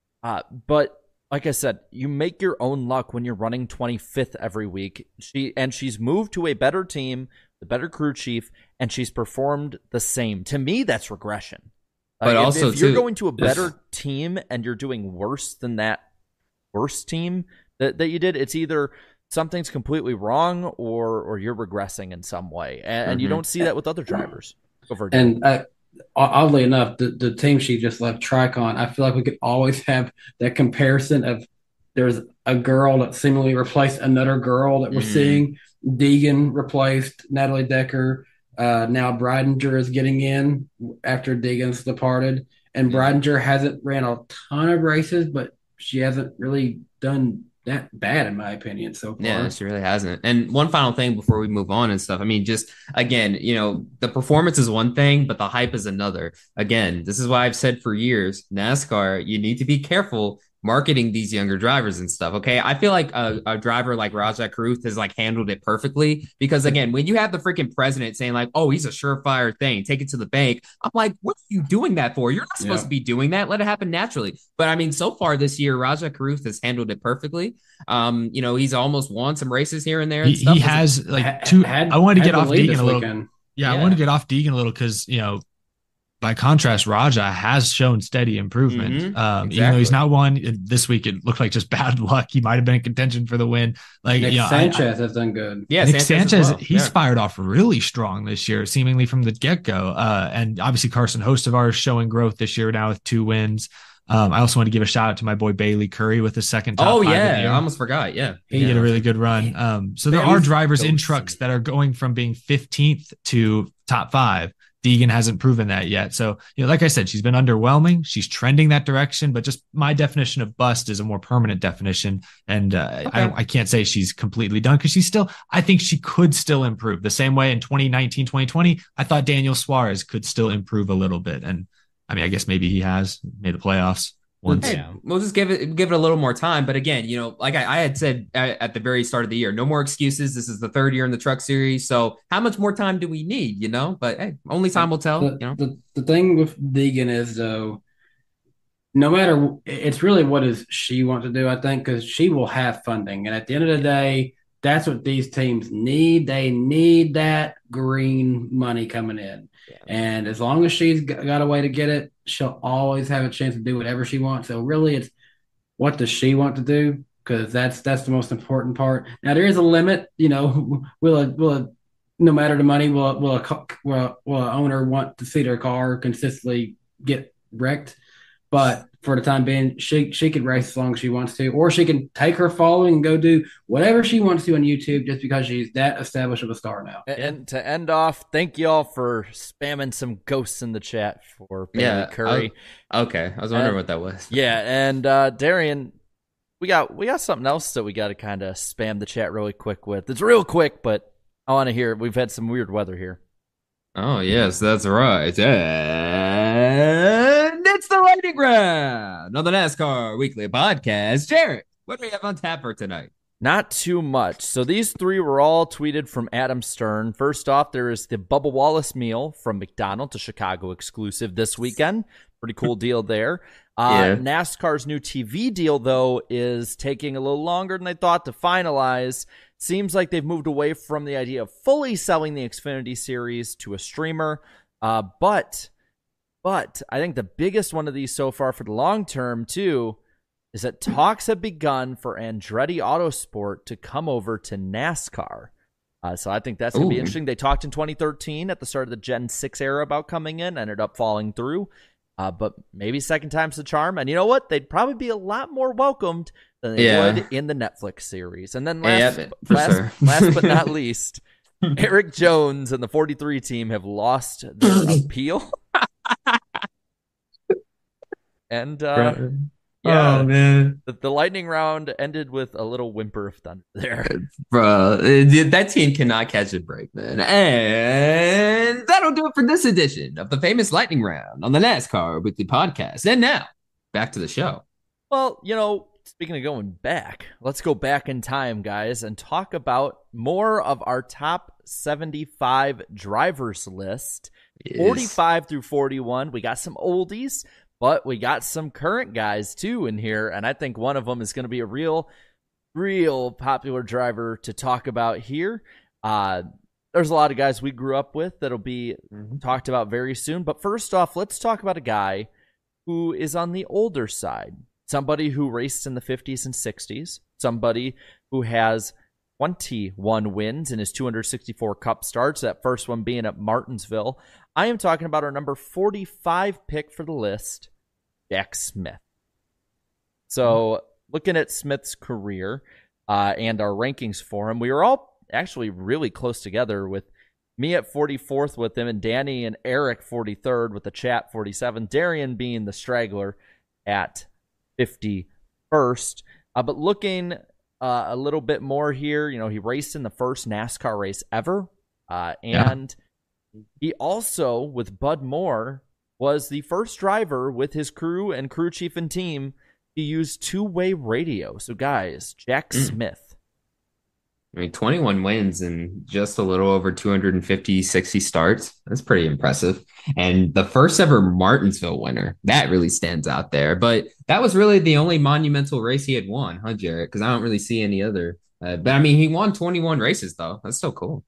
but like I said, you make your own luck when you're running 25th every week. She's moved to a better team, the better crew chief, and she's performed the same. To me, that's regression. But also, if you're going to a better team and you're doing worse than that worst team that you did, it's either something's completely wrong or you're regressing in some way, and you don't see that with other drivers. And oddly enough, the team she just left, Tricon, I feel like we could always have that comparison of there's a girl that seemingly replaced another girl that we're seeing. Deegan replaced Natalie Decker. Now Breidinger is getting in after Deegan's departed, and Breidinger hasn't ran a ton of races, but she hasn't really done that bad in my opinion so far. Yeah, she really hasn't. And one final thing before we move on and stuff. I mean, just again, the performance is one thing, but the hype is another. Again, this is why I've said for years, NASCAR, you need to be careful marketing these younger drivers and stuff. Okay. I feel like a driver like Rajah Caruth has like handled it perfectly, because again, when you have the freaking president saying like, oh, he's a surefire thing, take it to the bank. I'm like, what are you doing that for? You're not supposed to be doing that. Let it happen naturally. But I mean, so far this year, Rajah Caruth has handled it perfectly. He's almost won some races here and there. And he has like two. I wanted to get off Deegan a little. I wanted to get off Deegan a little because, by contrast, Rajah has shown steady improvement. Exactly. Even though he's not won this week, it looked like just bad luck. He might have been in contention for the win. Like Nick Sanchez has done good. Yeah, Nick Sanchez he's fired off really strong this year, seemingly from the get go. And obviously Carson Hocevar showing growth this year now with 2 wins. I also want to give a shout out to my boy Bailey Curry with the second top 5 I almost forgot. He did a really good run. So there are drivers in trucks that are going from being 15th to top 5. Deegan hasn't proven that yet. So, like I said, she's been underwhelming. She's trending that direction, but just my definition of bust is a more permanent definition. And I can't say she's completely done because I think she could still improve the same way in 2019, 2020. I thought Daniel Suarez could still improve a little bit. And I mean, I guess maybe he has made the playoffs once. Hey, we'll just give it a little more time. But again, like I had said at the very start of the year, no more excuses. This is the 3rd year in the Truck Series. So how much more time do we need, But hey, only time will tell. The thing with Deegan is, though, no matter, it's really what does she want to do, I think, because she will have funding. And at the end of the day, that's what these teams need. They need that green money coming in. And as long as she's got a way to get it, she'll always have a chance to do whatever she wants. So really, it's what does she want to do? Because that's the most important part. Now there is a limit. Will no matter the money, will an owner want to see their car consistently get wrecked? But for the time being, she can race as long as she wants to, or she can take her following and go do whatever she wants to on YouTube just because she's that established of a star now. And to end off, thank you all for spamming some ghosts in the chat for Bailey Curry. I was wondering what that was. Yeah, and Darian, we got something else that we got to kind of spam the chat really quick with. It's real quick, but I want to hear it. We've had some weird weather here. Oh, yes, that's right. And it's the lightning round on the NASCAR Weekly Podcast. Jared, what do we have on tap for tonight? Not too much. So these 3 were all tweeted from Adam Stern. First off, there is the Bubba Wallace meal from McDonald's, a Chicago exclusive this weekend. Pretty cool deal there. NASCAR's new TV deal, though, is taking a little longer than they thought to finalize. Seems like they've moved away from the idea of fully selling the Xfinity Series to a streamer. But I think the biggest one of these so far for the long term, too, is that talks have begun for Andretti Autosport to come over to NASCAR. So I think that's going to be interesting. They talked in 2013 at the start of the Gen 6 era about coming in, ended up falling through. But maybe second time's the charm. And you know what? They'd probably be a lot more welcomed than they would in the Netflix series. And then last but not least, Eric Jones and the 43 team have lost their appeal. And oh man, the lightning round ended with a little whimper of thunder there. Bro, that team cannot catch a break, man. And that'll do it for this edition of the famous lightning round on the NASCAR Weekly Podcast. And now, back to the show. Well, speaking of going back, let's go back in time, guys, and talk about more of our top 75 drivers list. Yes. 45 through 41. We got some oldies, but we got some current guys, too, in here, and I think one of them is going to be a real popular driver to talk about here. There's a lot of guys we grew up with that'll be talked about very soon, but first off, let's talk about a guy who is on the older side, somebody who raced in the 50s and 60s, somebody who has 21 wins in his 264 Cup starts, that first one being at Martinsville. I am talking about our number 45 pick for the list, Jack Smith. So looking at Smith's career and our rankings for him, we were all actually really close together, with me at 44th with him and Danny and Eric 43rd with the chat 47, Darian being the straggler at 51st. But looking a little bit more here, he raced in the first NASCAR race ever. And he also, with Bud Moore, was the first driver with his crew and crew chief and team to use two-way radio. So, guys, Jack Smith. 21 wins and just a little over 250, 60 starts. That's pretty impressive. And the first ever Martinsville winner, that really stands out there. But that was really the only monumental race he had won, huh, Jarrett? Because I don't really see any other. But, he won 21 races, though. That's so cool.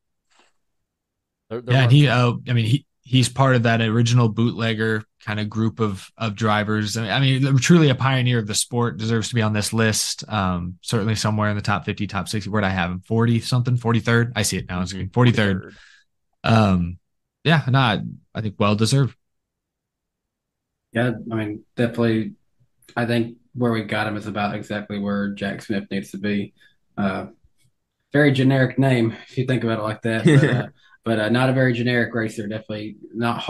He's part of that original bootlegger kind of group of drivers. Truly a pioneer of the sport, deserves to be on this list. Certainly somewhere in the top 50, top 60. Where'd I have him? 43rd. I see it now. It's 43rd. I think well deserved. Yeah, definitely. I think where we got him is about exactly where Jack Smith needs to be. Very generic name if you think about it like that. But not a very generic racer. Definitely not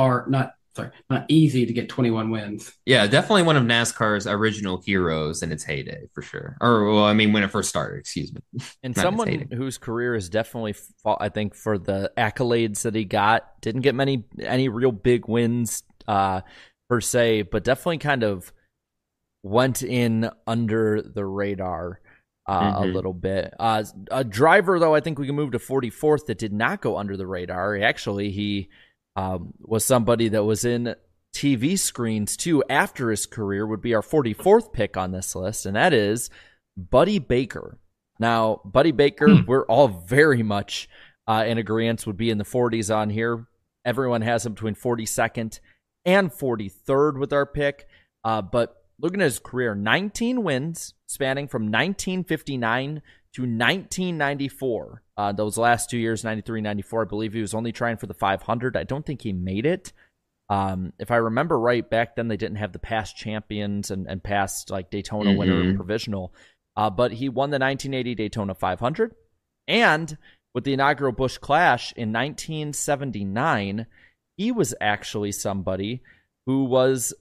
easy to get 21 wins. Yeah, definitely one of NASCAR's original heroes in its heyday, for sure. When it first started, excuse me. And someone whose career is definitely, I think, for the accolades that he got, didn't get any real big wins per se, but definitely kind of went in under the radar a little bit. A driver, though, I think we can move to 44th that did not go under the radar. He was somebody that was in TV screens, too, after his career, would be our 44th pick on this list, and that is Buddy Baker. Now, Buddy Baker, we're all very much in agreement, would be in the 40s on here. Everyone has him between 42nd and 43rd with our pick. But looking at his career, 19 wins spanning from 1959 to 1994. Those last 2 years, 93, 94, I believe he was only trying for the 500. I don't think he made it. If I remember right, back then they didn't have the past champions and past Daytona winner provisional. But he won the 1980 Daytona 500. And with the inaugural Busch Clash in 1979, he was actually somebody who was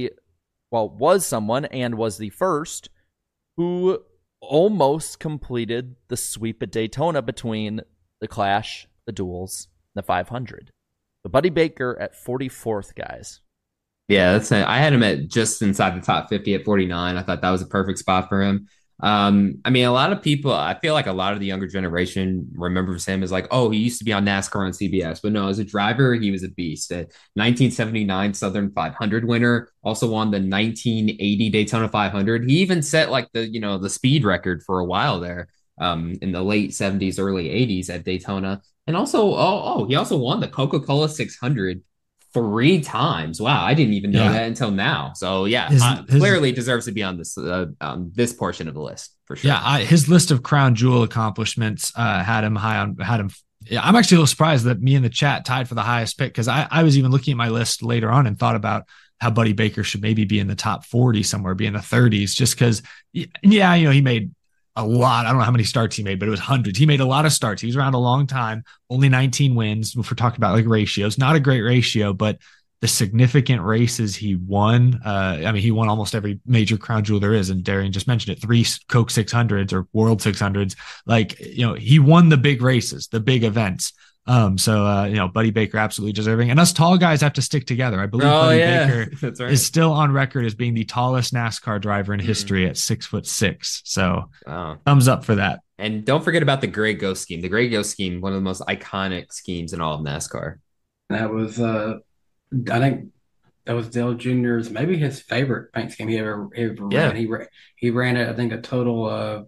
someone and was the first who almost completed the sweep at Daytona between the Clash, the duels, the 500. So Buddy Baker at 44th, guys. Yeah, I had him at just inside the top 50 at 49. I thought that was a perfect spot for him. A lot of people, I feel like a lot of the younger generation remembers him as he used to be on NASCAR on CBS, but no, as a driver, he was a beast. At 1979 Southern 500 winner, also won the 1980 Daytona 500. He even set the speed record for a while there, in the late 70s, early 80s at Daytona. And also, he also won the Coca-Cola 600 3 times. Wow, I didn't even know that until now. So yeah, clearly deserves to be on this portion of the list for sure. Yeah, his list of crown jewel accomplishments had him high on. I'm actually a little surprised that me and the chat tied for the highest pick, because I was even looking at my list later on and thought about how Buddy Baker should maybe be in the top 40 somewhere, be in the 30s, just because, he made a lot. I don't know how many starts he made, but it was hundreds. He made a lot of starts. He was around a long time, only 19 wins. If we're talking about like ratios, not a great ratio, but the significant races he won. He won almost every major crown jewel there is. And Darian just mentioned it, 3 Coke 600s or World 600s. He won the big races, the big events. Buddy Baker absolutely deserving. And us tall guys have to stick together. I believe Buddy Baker is still on record as being the tallest NASCAR driver in history at 6'6". So thumbs up for that. And don't forget about the Grey Ghost scheme. The Grey Ghost scheme, one of the most iconic schemes in all of NASCAR. That was I think that was Dale Jr.'s maybe his favorite paint scheme he ever ran. He ran it, I think, a total of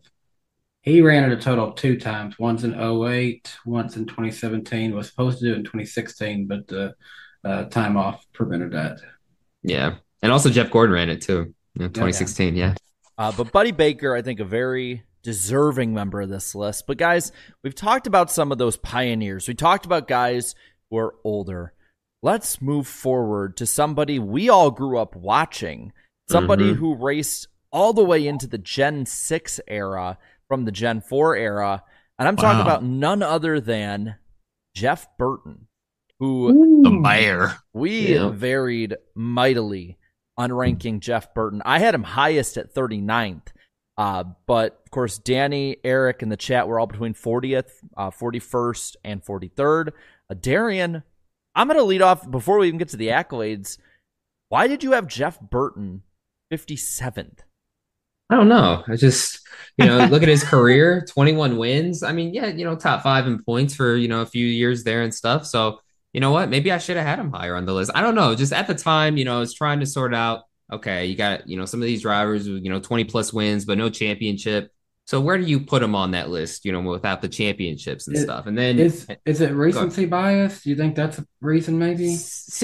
2 times. Once in 2008, once in 2017. Was supposed to do it in 2016, but the time off prevented that. Yeah. And also Jeff Gordon ran it too in 2016. Yeah. But Buddy Baker, I think, a very deserving member of this list. But guys, we've talked about some of those pioneers. We talked about guys who are older. Let's move forward to somebody we all grew up watching, somebody who raced all the way into the Gen 6 era from the Gen 4 era. And I'm talking about none other than Jeff Burton, who the mayor. We varied mightily on ranking Jeff Burton. I had him highest at 39th. But of course, Danny, Eric, in the chat were all between 40th, 41st, and 43rd. Darian, I'm going to lead off before we even get to the accolades. Why did you have Jeff Burton 57th? I don't know. I just, look at his career, 21 wins. I mean, top 5 in points for, a few years there and stuff. So, you know what? Maybe I should have had him higher on the list. I don't know. Just at the time, I was trying to sort out, okay, you got, some of these drivers, 20 plus wins, but no championship. So where do you put him on that list, without the championships and stuff? And then is it recency bias? Do you think that's a reason maybe?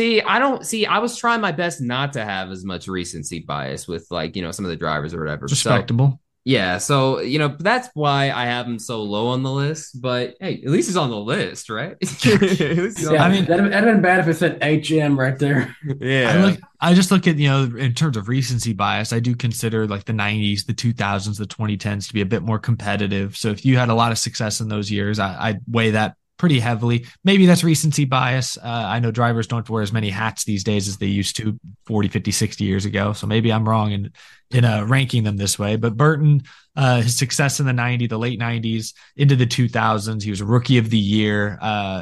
I was trying my best not to have as much recency bias with some of the drivers or whatever. Respectable. So, that's why I have him so low on the list. But hey, at least he's on the list, right? That'd have been bad if it said HM right there. Yeah. I just look at, in terms of recency bias, I do consider like the 90s, the 2000s, the 2010s to be a bit more competitive. So if you had a lot of success in those years, I'd weigh that pretty heavily. Maybe that's recency bias. I know drivers don't wear as many hats these days as they used to 40, 50, 60 years ago. So maybe I'm wrong in ranking them this way. But Burton, his success in the late 90s into the 2000s, he was a rookie of the year.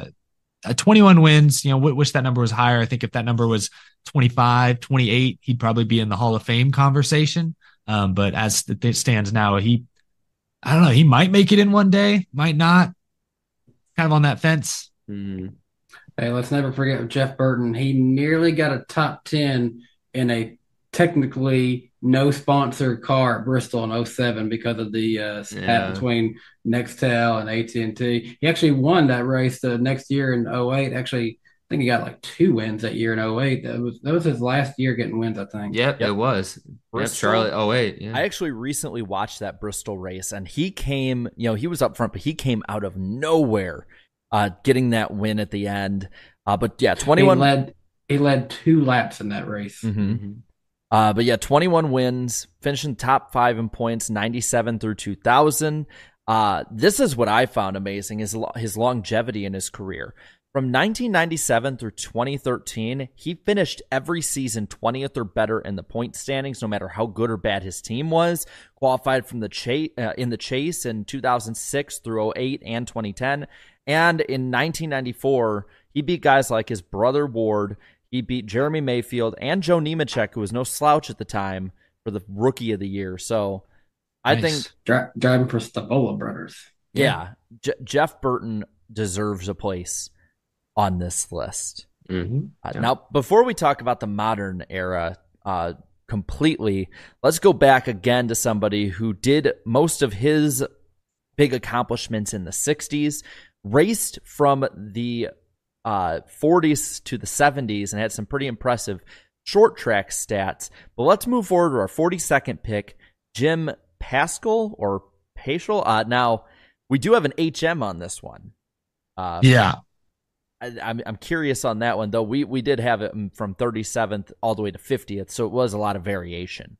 21 wins, wish that number was higher. I think if that number was 25, 28, he'd probably be in the Hall of Fame conversation. But as it stands now, I don't know, he might make it in one day, might not. Kind of on that fence. Hey, let's never forget Jeff Burton. He nearly got a top 10 in a technically no sponsored car at Bristol in 2007 because of the spat between Nextel and AT&T. He actually won that race the next year in 2008. Actually, I think he got like 2 wins that year in 2008. That was his last year getting wins, I think. Yep. It was. Bristol, Charlotte 2008. Yeah. I actually recently watched that Bristol race, and he came, he was up front, but he came out of nowhere getting that win at the end. But yeah, 21. He led 2 laps in that race. But yeah, 21 wins, finishing top 5 in points, 97 through 2000. This is what I found amazing, is his longevity in his career. From 1997 through 2013, he finished every season 20th or better in the point standings, no matter how good or bad his team was. Qualified from in the chase in 2006 through 2008 and 2010. And in 1994, he beat guys like his brother Ward. He beat Jeremy Mayfield and Joe Nemechek, who was no slouch at the time, for the Rookie of the Year. So I think driving for Stavola brothers. Yeah, Jeff Burton deserves a place on this list. Now, before we talk about the modern era completely, let's go back again to somebody who did most of his big accomplishments in the 60s, raced from the 40s to the 70s and had some pretty impressive short track stats. But let's move forward to our 42nd pick, Jim Paschal or Paschal. Now, we do have an HM on this one. Yeah. I'm curious on that one, though. We did have it from 37th all the way to 50th, so it was a lot of variation.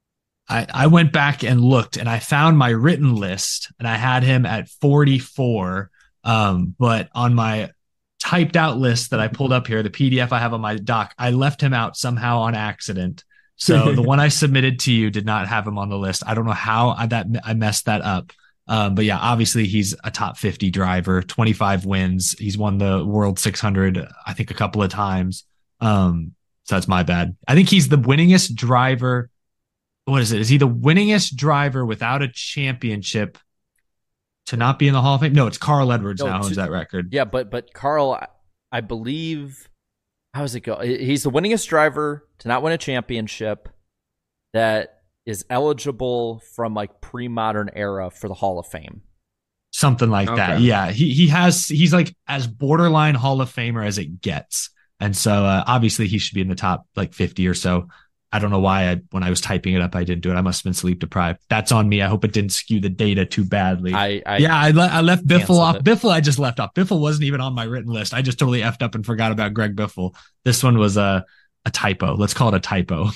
I went back and looked, and I found my written list, and I had him at 44. But on my typed out list that I pulled up here, the PDF I have on my doc, I left him out somehow on accident. So the one I submitted to you did not have him on the list. I don't know how I messed that up. But yeah, obviously he's a top 50 driver, 25 wins. He's won the World 600, I think, a couple of times. So that's my bad. I think he's the winningest driver. What is it? Is he the winningest driver without a championship to not be in the Hall of Fame? No, it's Carl Edwards now owns that record. Yeah, but Carl, I believe, how does it go? He's the winningest driver to not win a championship that is eligible from like pre-modern era for the Hall of Fame. Something like that. Yeah, he's like as borderline Hall of Famer as it gets. And so obviously he should be in the top like 50 or so. I don't know why when I was typing it up, I didn't do it. I must have been sleep deprived. That's on me. I hope it didn't skew the data too badly. I left Biffle off. Biffle I just left off. Biffle wasn't even on my written list. I just totally effed up and forgot about Greg Biffle. This one was a typo. Let's call it a typo.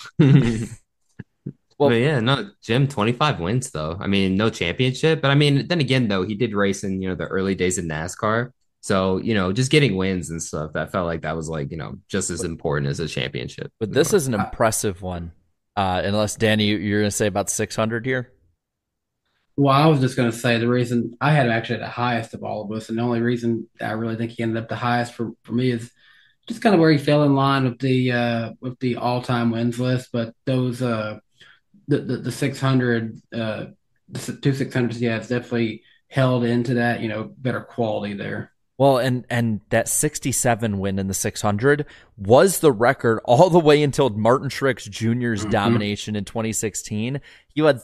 Well, yeah, no, Jim, 25 wins though. I mean, no championship, but I mean, then again though, he did race in, the early days of NASCAR. So, just getting wins and stuff, that felt like that was like, just as important as a championship. But this is an impressive one. Unless, Danny, you're going to say about 600 here? Well, I was just going to say the reason I had him actually the highest of all of us, and the only reason I really think he ended up the highest for me is just kind of where he fell in line with the all-time wins list. But those the 600, the two 600s, yeah, it's definitely held into that, better quality there. Well, and that 67 win in the 600 was the record all the way until Martin Truex Jr.'s domination in 2016. He had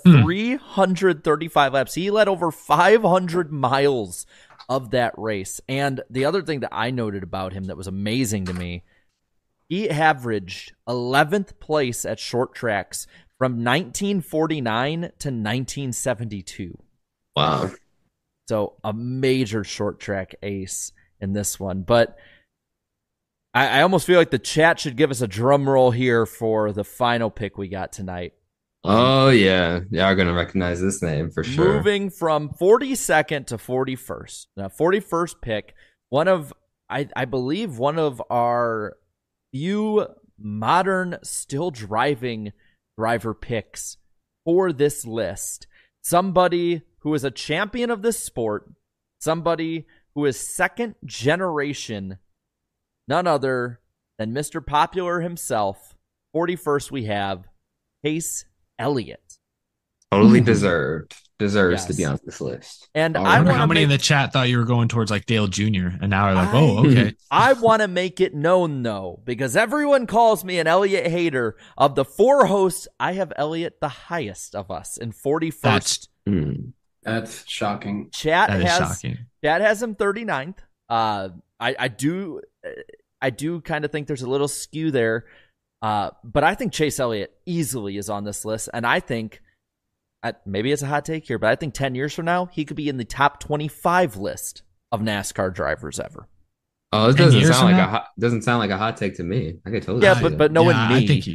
335 laps. He led over 500 miles of that race. And the other thing that I noted about him that was amazing to me, he averaged 11th place at short tracks from 1949 to 1972. Wow. So a major short track ace in this one. But I almost feel like the chat should give us a drum roll here for the final pick we got tonight. Oh, yeah. Y'all are going to recognize this name for sure. Moving from 42nd to 41st. Now, 41st pick, I believe one of our few modern still driving driver picks for this list. Somebody who is a champion of this sport, somebody who is second generation, none other than Mr. Popular himself. 41st we have Chase Elliott. Totally deserves to be on this list. And I wonder how many in the chat thought you were going towards like Dale Jr. and now are like, oh, okay. I want to make it known though, because everyone calls me an Elliott hater. Of the four hosts, I have Elliott the highest of us in 41st. That's shocking. Chat has him 39th. I do kind of think there's a little skew there. But I think Chase Elliott easily is on this list, and I think maybe it's a hot take here, but I think 10 years from now, he could be in the top 25 list of NASCAR drivers ever. Oh, it doesn't sound like a hot take to me. I could totally but knowing me, I think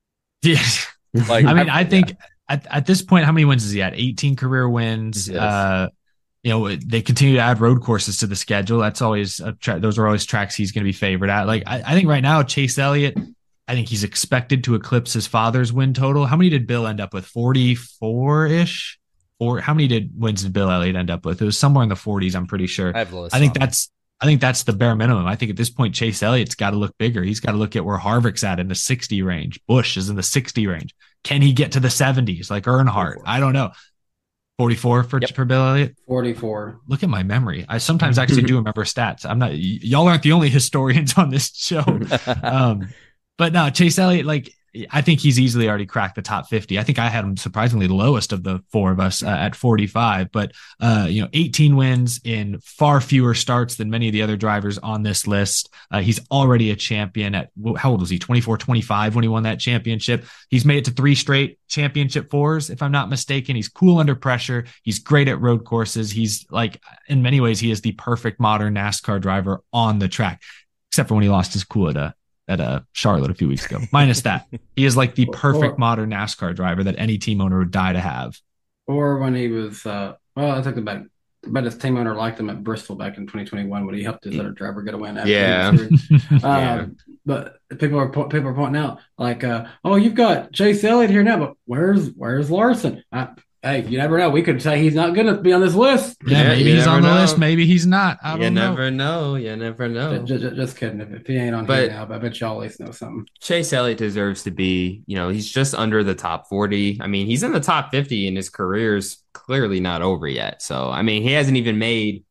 I think at this point, how many wins is he at? 18 career wins. Yes. They continue to add road courses to the schedule. That's always those are always tracks he's going to be favored at. Like I think right now, Chase Elliott, I think he's expected to eclipse his father's win total. How many did Bill end up with? 44-ish? Or how many wins did Bill Elliott end up with? It was somewhere in the 40s, I'm pretty sure. I think that's the bare minimum. I think at this point, Chase Elliott's got to look bigger. He's got to look at where Harvick's at in the 60 range. Busch is in the 60 range. Can he get to the 70s like Earnhardt? 44. I don't know. 44 for Bill Elliott? 44. Look at my memory. I sometimes actually do remember stats. Y'all aren't the only historians on this show. But no, Chase Elliott, like I think he's easily already cracked the top 50. I think I had him surprisingly lowest of the four of us at 45, but 18 wins in far fewer starts than many of the other drivers on this list. He's already a champion at, how old was he? 24, 25 when he won that championship. He's made it to 3 straight championship fours, if I'm not mistaken. He's cool under pressure. He's great at road courses. He's like, in many ways, he is the perfect modern NASCAR driver on the track, except for when he lost his cool at Charlotte a few weeks ago. Minus that, he is like the perfect modern NASCAR driver that any team owner would die to have. Or when he was, I think about his team owner liked him at Bristol back in 2021 when he helped his other driver get a win. But people are pointing out like, oh, you've got Chase Elliott here now, but where's Larson? Hey, you never know. We could say he's not going to be on this list. Yeah, maybe he's on the list. Maybe he's not. I don't know. You never know. Just kidding. If he ain't on here now, I bet y'all at least know something. Chase Elliott deserves to be, he's just under the top 40. I mean, he's in the top 50 and his career's clearly not over yet. So, I mean, he hasn't even made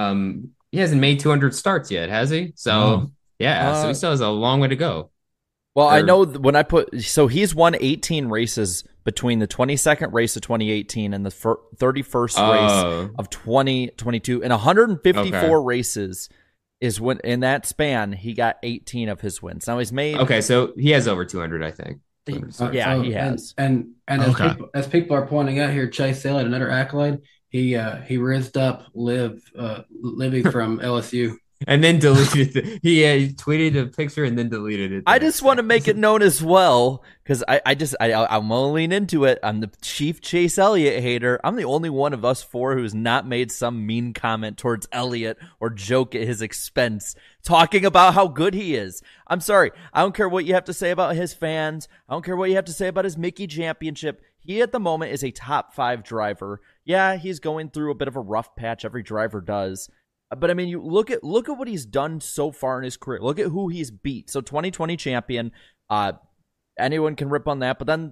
200 starts yet, has he? So, so he still has a long way to go. Well, I know when he's won 18 races between the 22nd race of 2018 and the 31st race of 2022, and 154 races is when in that span he got 18 of his wins. Now he's made so he has over 200, I think. He has. And as people are pointing out here, Chase Elliott, another accolade, he rizzed up Libby from LSU. And then deleted it. He tweeted a picture and then deleted it. I just want to make it known as well, because I'm gonna lean into it. I'm the chief Chase Elliott hater. I'm the only one of us four who's not made some mean comment towards Elliott or joke at his expense, talking about how good he is. I'm sorry. I don't care what you have to say about his fans. I don't care what you have to say about his Mickey Championship. He at the moment is a top 5 driver. Yeah, he's going through a bit of a rough patch. Every driver does. But I mean, you look at what he's done so far in his career. Look at who he's beat. So 2020 champion, anyone can rip on that. But then,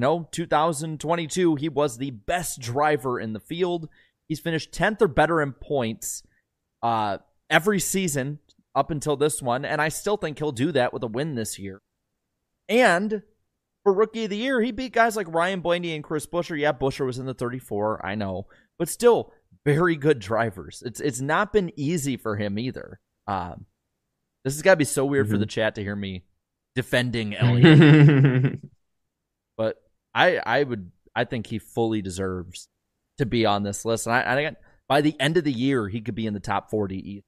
2022, he was the best driver in the field. He's finished 10th or better in points every season up until this one. And I still think he'll do that with a win this year. And for Rookie of the Year, he beat guys like Ryan Blaney and Chris Buescher. Yeah, Buescher was in the 34, I know. But still, very good drivers. It's not been easy for him either. This has got to be so weird for the chat to hear me defending Elliott. But I think he fully deserves to be on this list. And I by the end of the year, he could be in the top 40 either.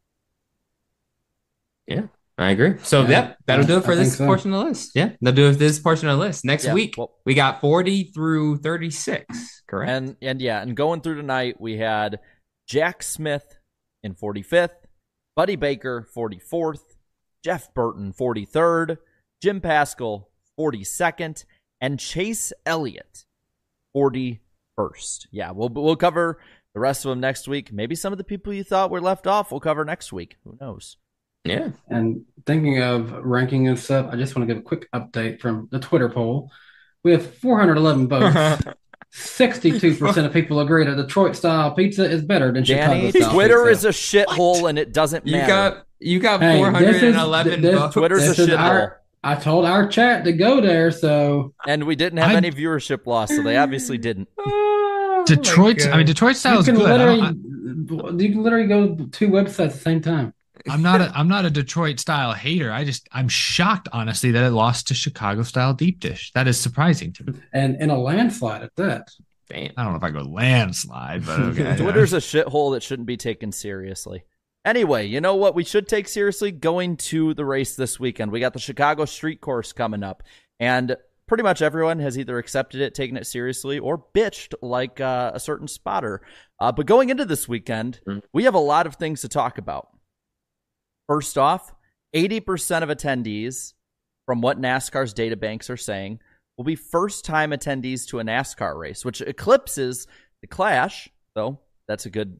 Yeah, I agree. So that'll do it for this portion of the list. Yeah, that'll do it for this portion of the list. Next week, we got 40 through 36, correct? And going through tonight, we had Jack Smith in 45th, Buddy Baker 44th, Jeff Burton 43rd, Jim Paschal 42nd, and Chase Elliott 41st. Yeah, we'll cover the rest of them next week. Maybe some of the people you thought were left off we'll cover next week. Who knows? Yeah. And thinking of ranking and stuff, I just want to give a quick update from the Twitter poll. We have 411 votes. 62% of people agree that Detroit-style pizza is better than Chicago-style pizza. Twitter is a shithole, and it doesn't matter. You got 411 votes. Twitter's a shithole. I told our chat to go there, so... And we didn't have any viewership loss, so they obviously didn't. Detroit style is good. You can literally go to 2 websites at the same time. I'm not a Detroit style hater. I'm shocked, honestly, that it lost to Chicago style deep dish. That is surprising to me. And in a landslide at that. Damn. I don't know if I go landslide, but okay. Twitter's a shithole that shouldn't be taken seriously. Anyway, you know what we should take seriously? Going to the race this weekend. We got the Chicago Street Course coming up. And pretty much everyone has either accepted it, taken it seriously, or bitched like a certain spotter. But going into this weekend, we have a lot of things to talk about. First off, 80% of attendees, from what NASCAR's data banks are saying, will be first-time attendees to a NASCAR race, which eclipses the Clash, though that's a good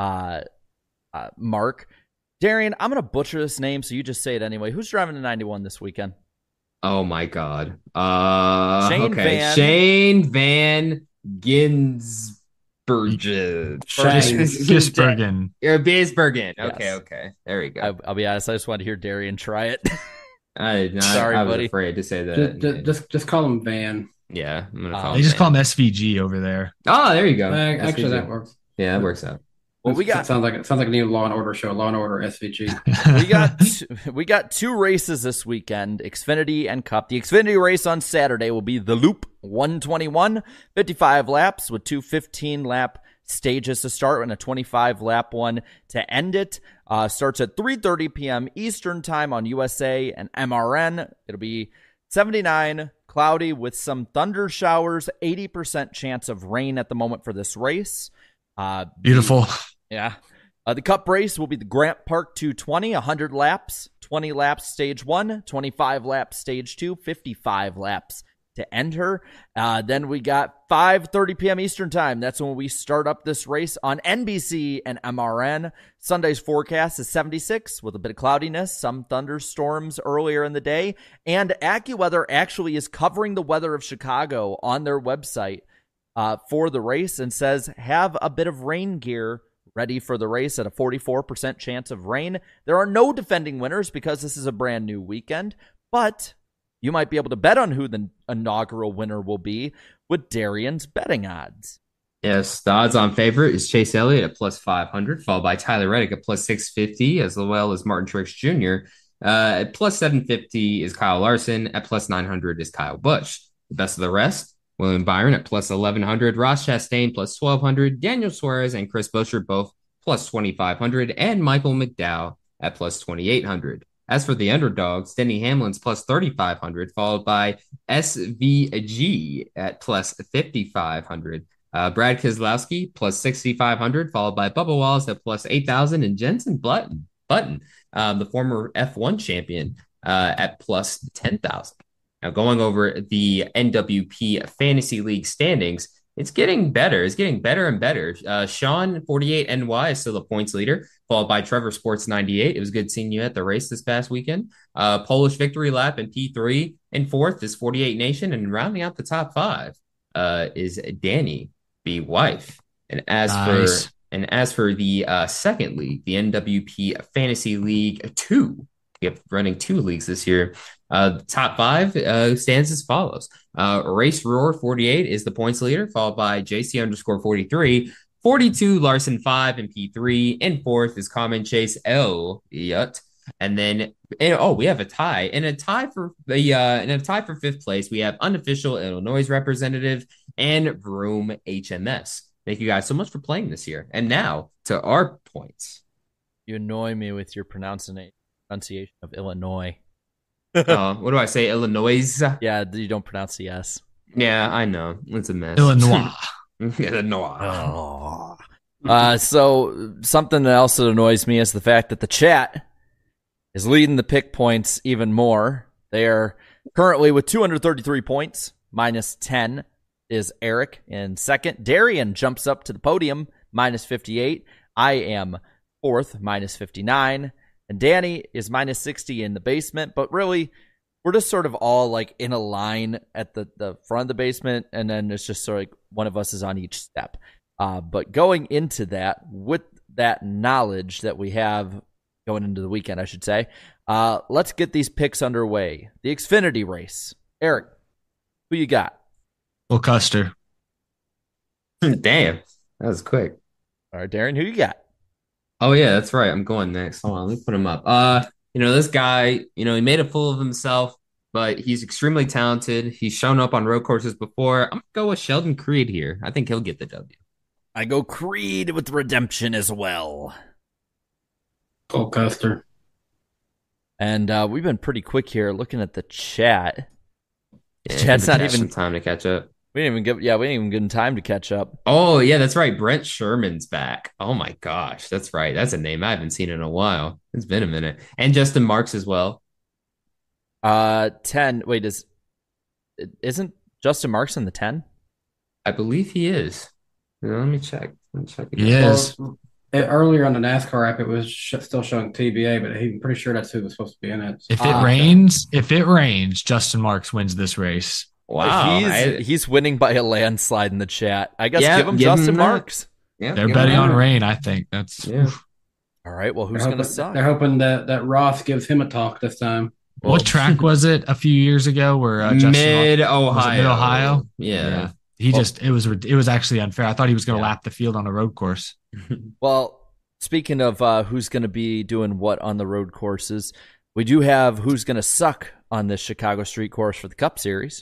mark. Darian, I'm going to butcher this name, so you just say it anyway. Who's driving the 91 this weekend? Oh, my God. Shane Van Ginzburg. Gisbergen. Bisbergen. Yes. Okay. There we go. I'll be honest, I just wanted to hear Darian try it. Sorry, I was buddy. afraid to say that. Just call him Van. Yeah, I'm gonna call They him just Van. call him SVG over there. Oh, there you go. Actually, SVG. that works. Yeah, that works out. Well, we got sounds like a new Law and Order show. Law and Order SVG. we got two races this weekend, Xfinity and Cup. The Xfinity race on Saturday will be the Loop 121, 55 laps with two 15-lap stages to start and a 25-lap one to end it. Starts at 3:30 p.m. Eastern time on USA and MRN. It'll be 79, cloudy with some thunder showers, 80% chance of rain at the moment for this race. Beautiful. Yeah. The Cup race will be the Grant Park 220, 100 laps, 20 laps stage 1, 25 laps stage 2, 55 laps to end her. Then we got 5:30 p.m. Eastern time. That's when we start up this race on NBC and MRN. Sunday's forecast is 76 with a bit of cloudiness, some thunderstorms earlier in the day. And AccuWeather actually is covering the weather of Chicago on their website for the race and says have a bit of rain gear ready for the race at a 44% chance of rain. There are no defending winners because this is a brand new weekend, but you might be able to bet on who the inaugural winner will be with Darian's betting odds. Yes, the odds-on favorite is Chase Elliott at plus 500, followed by Tyler Reddick at plus 650, as well as Martin Truex Jr. At plus 750 is Kyle Larson. At plus 900 is Kyle Busch. The best of the rest, William Byron at plus 1,100, Ross Chastain plus 1,200, Daniel Suarez and Chris Buescher both plus 2,500, and Michael McDowell at plus 2,800. As for the underdogs, Denny Hamlin's plus 3,500, followed by SVG at plus 5,500. Brad Keselowski plus 6,500, followed by Bubba Wallace at plus 8,000, and Jenson Button, the former F1 champion, at plus 10,000. Now, going over the NWP Fantasy League standings, it's getting better. It's getting better and better. Sean, 48NY, is still the points leader, followed by Trevor Sports, 98. It was good seeing you at the race this past weekend. Polish Victory Lap in P3. And fourth is 48 Nation. And rounding out the top five is Danny B. Wife. And as for the second league, the NWP Fantasy League 2, we have running two leagues this year. The top five stands as follows. Race Roar 48 is the points leader, followed by JC underscore 43, 42 Larson 5 in P3, and fourth is Common Chase L. Yut. And then we have a tie. And a tie for fifth place, we have unofficial Illinois representative and Vroom HMS. Thank you guys so much for playing this year. And now to our points. You annoy me with your pronunciation of Illinois. What do I say? Illinois? Yeah, you don't pronounce the S. Yeah, I know. It's a mess. Illinois. Illinois. So something else that annoys me is the fact that the chat is leading the pick points even more. They are currently with 233 points, minus 10 is Eric in second. Darian jumps up to the podium, minus 58. I am fourth, minus 59. And Danny is minus 60 in the basement. But really, we're just sort of all like in a line at the front of the basement. And then it's just sort of like one of us is on each step. But going into that, with that knowledge that we have going into the weekend, I should say, let's get these picks underway. The Xfinity race. Eric, who you got? Will Custer. Damn, that was quick. All right, Darren, who you got? Oh, yeah, that's right. I'm going next. Hold on, let me put him up. This guy, he made a fool of himself, but he's extremely talented. He's shown up on road courses before. I'm going to go with Sheldon Creed here. I think he'll get the W. I go Creed with redemption as well. Cole Custer. And we've been pretty quick here looking at the chat. Yeah, Chat's not even some time to catch up. We didn't even give him time to catch up. Oh, yeah, that's right. Brent Sherman's back. Oh, my gosh. That's right. That's a name I haven't seen in a while. It's been a minute. And Justin Marks as well. 10. Wait, isn't Justin Marks in the 10? I believe he is. Let me check. Again. He is. Well, earlier on the NASCAR app, it was still showing TBA, but I'm pretty sure that's who was supposed to be in it. If it rains, Justin Marks wins this race. Wow, he's winning by a landslide in the chat. I guess give him Justin Marks. Yeah, they're betting on rain. I think that's. All right. Well, who's going to suck? They're hoping that Ross gives him a talk this time. What track was it a few years ago where Mid-Ohio? Mid-Ohio? Yeah. It was actually unfair. I thought he was going to lap the field on a road course. Well, speaking of who's going to be doing what on the road courses, we do have who's going to suck on this Chicago street course for the Cup Series.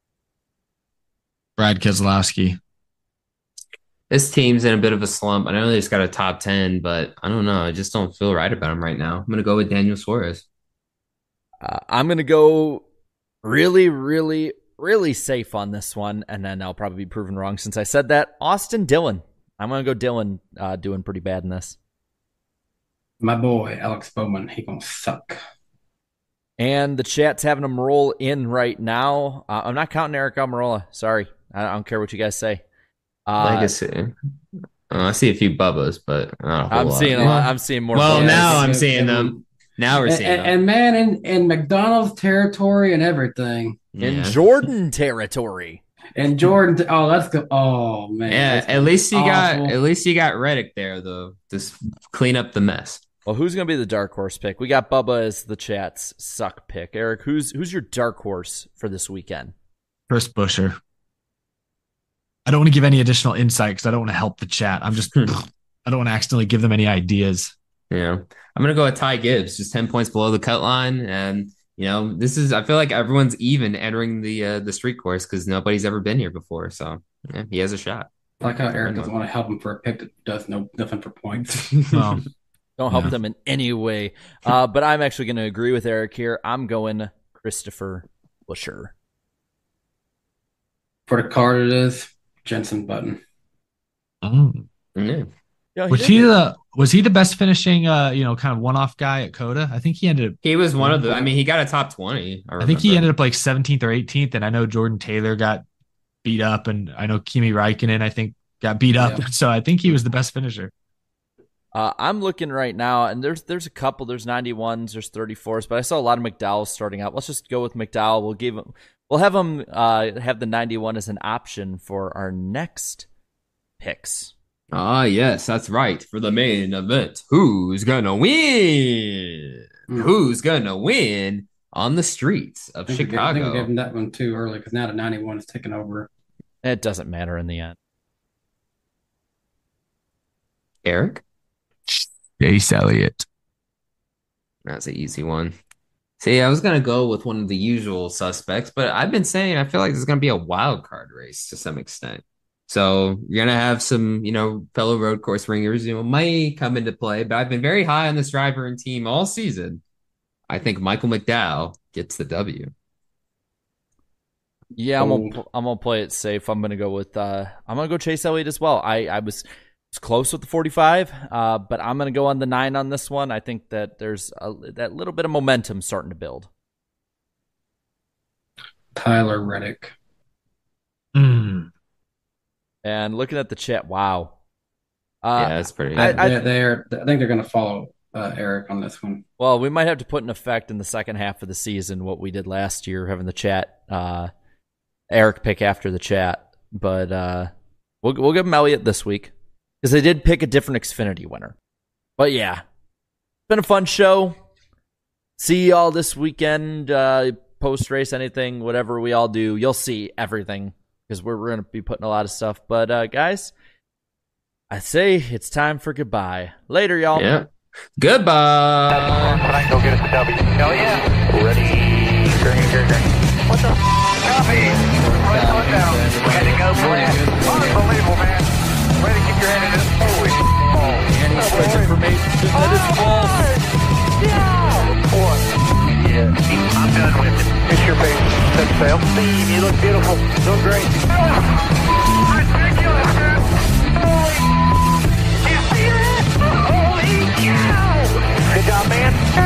Brad Keselowski. This team's in a bit of a slump. I know they just got a top 10, but I don't know. I just don't feel right about him right now. I'm going to go with Daniel Suarez. I'm going to go really, really, really safe on this one, and then I'll probably be proven wrong since I said that. Austin Dillon. I'm going to go Dillon doing pretty bad in this. My boy, Alex Bowman, he going to suck. And the chat's having him roll in right now. I'm not counting Eric Almirola. Sorry. I don't care what you guys say. I see a few Bubbas, but not a whole lot. I'm seeing more. Well, Bubbas. now I'm seeing them. Now we're seeing them. And man, in McDonald's territory and everything. In Jordan territory. And Jordan, let's go. Oh man. Yeah, at least you got Reddick there though. Just clean up the mess. Well, who's going to be the dark horse pick? We got Bubba as the chat's suck pick. Eric, who's your dark horse for this weekend? Chris Buescher. I don't want to give any additional insight because I don't want to help the chat. I don't want to accidentally give them any ideas. Yeah. I'm going to go with Ty Gibbs, just 10 points below the cut line. And, I feel like everyone's even entering the street course because nobody's ever been here before. So, yeah, he has a shot. I like how Eric doesn't want to help him for a pick that does nothing for points. Don't help them in any way. But I'm actually going to agree with Eric here. I'm going Christopher Buescher. For the card it is, Jenson Button. Oh. Yeah. Yeah, was he the best finishing kind of one-off guy at COTA? I think he was one of the he got a top 20. I think he ended up like 17th or 18th, and I know Jordan Taylor got beat up, and I know Kimi Räikkönen I think got beat up. Yeah. So I think he was the best finisher. I'm looking right now, and there's a couple. There's 91s, there's 34s, but I saw a lot of McDowell's starting out. Let's just go with McDowell. We'll have him have the 91 as an option for our next picks. Yes, that's right. For the main event, who's gonna win? Who's gonna win on the streets of Chicago? I think we gave him that one too early because now the 91 is taking over. It doesn't matter in the end. Eric? Chase Elliott. That's an easy one. See, I was going to go with one of the usual suspects, but I've been saying I feel like there's going to be a wild card race to some extent. So you're going to have some, fellow road course ringers, might come into play, but I've been very high on this driver and team all season. I think Michael McDowell gets the W. Yeah, I'm gonna play it safe. I'm gonna go with I'm gonna go Chase Elliott as well. I was close with the 45, but I'm going to go on the 9 on this one. I think that there's that little bit of momentum starting to build. Tyler Reddick. And looking at the chat, wow. Yeah, that's pretty. I think they're going to follow Eric on this one. Well, we might have to put in effect in the second half of the season what we did last year, having the chat Eric pick after the chat. But we'll give him Elliott this week. Because they did pick a different Xfinity winner. But yeah, it's been a fun show. See y'all this weekend, post-race, anything, whatever we all do. You'll see everything because we're going to be putting a lot of stuff. But guys, I say it's time for goodbye. Later, y'all. Yeah. Goodbye. Tonight, go get us a W. Hell yeah. Ready. Green. What the copy? Right on down. We had to go for it. Unbelievable, man. Way to keep your hand in it. Holy and he spreads information that is false. Yeah. What? Yeah. I'm done with it. It's your face. Set sail. Steve, you look beautiful. Doing great. Ridiculous, man. Holy. You see that? Holy cow. Good job, man.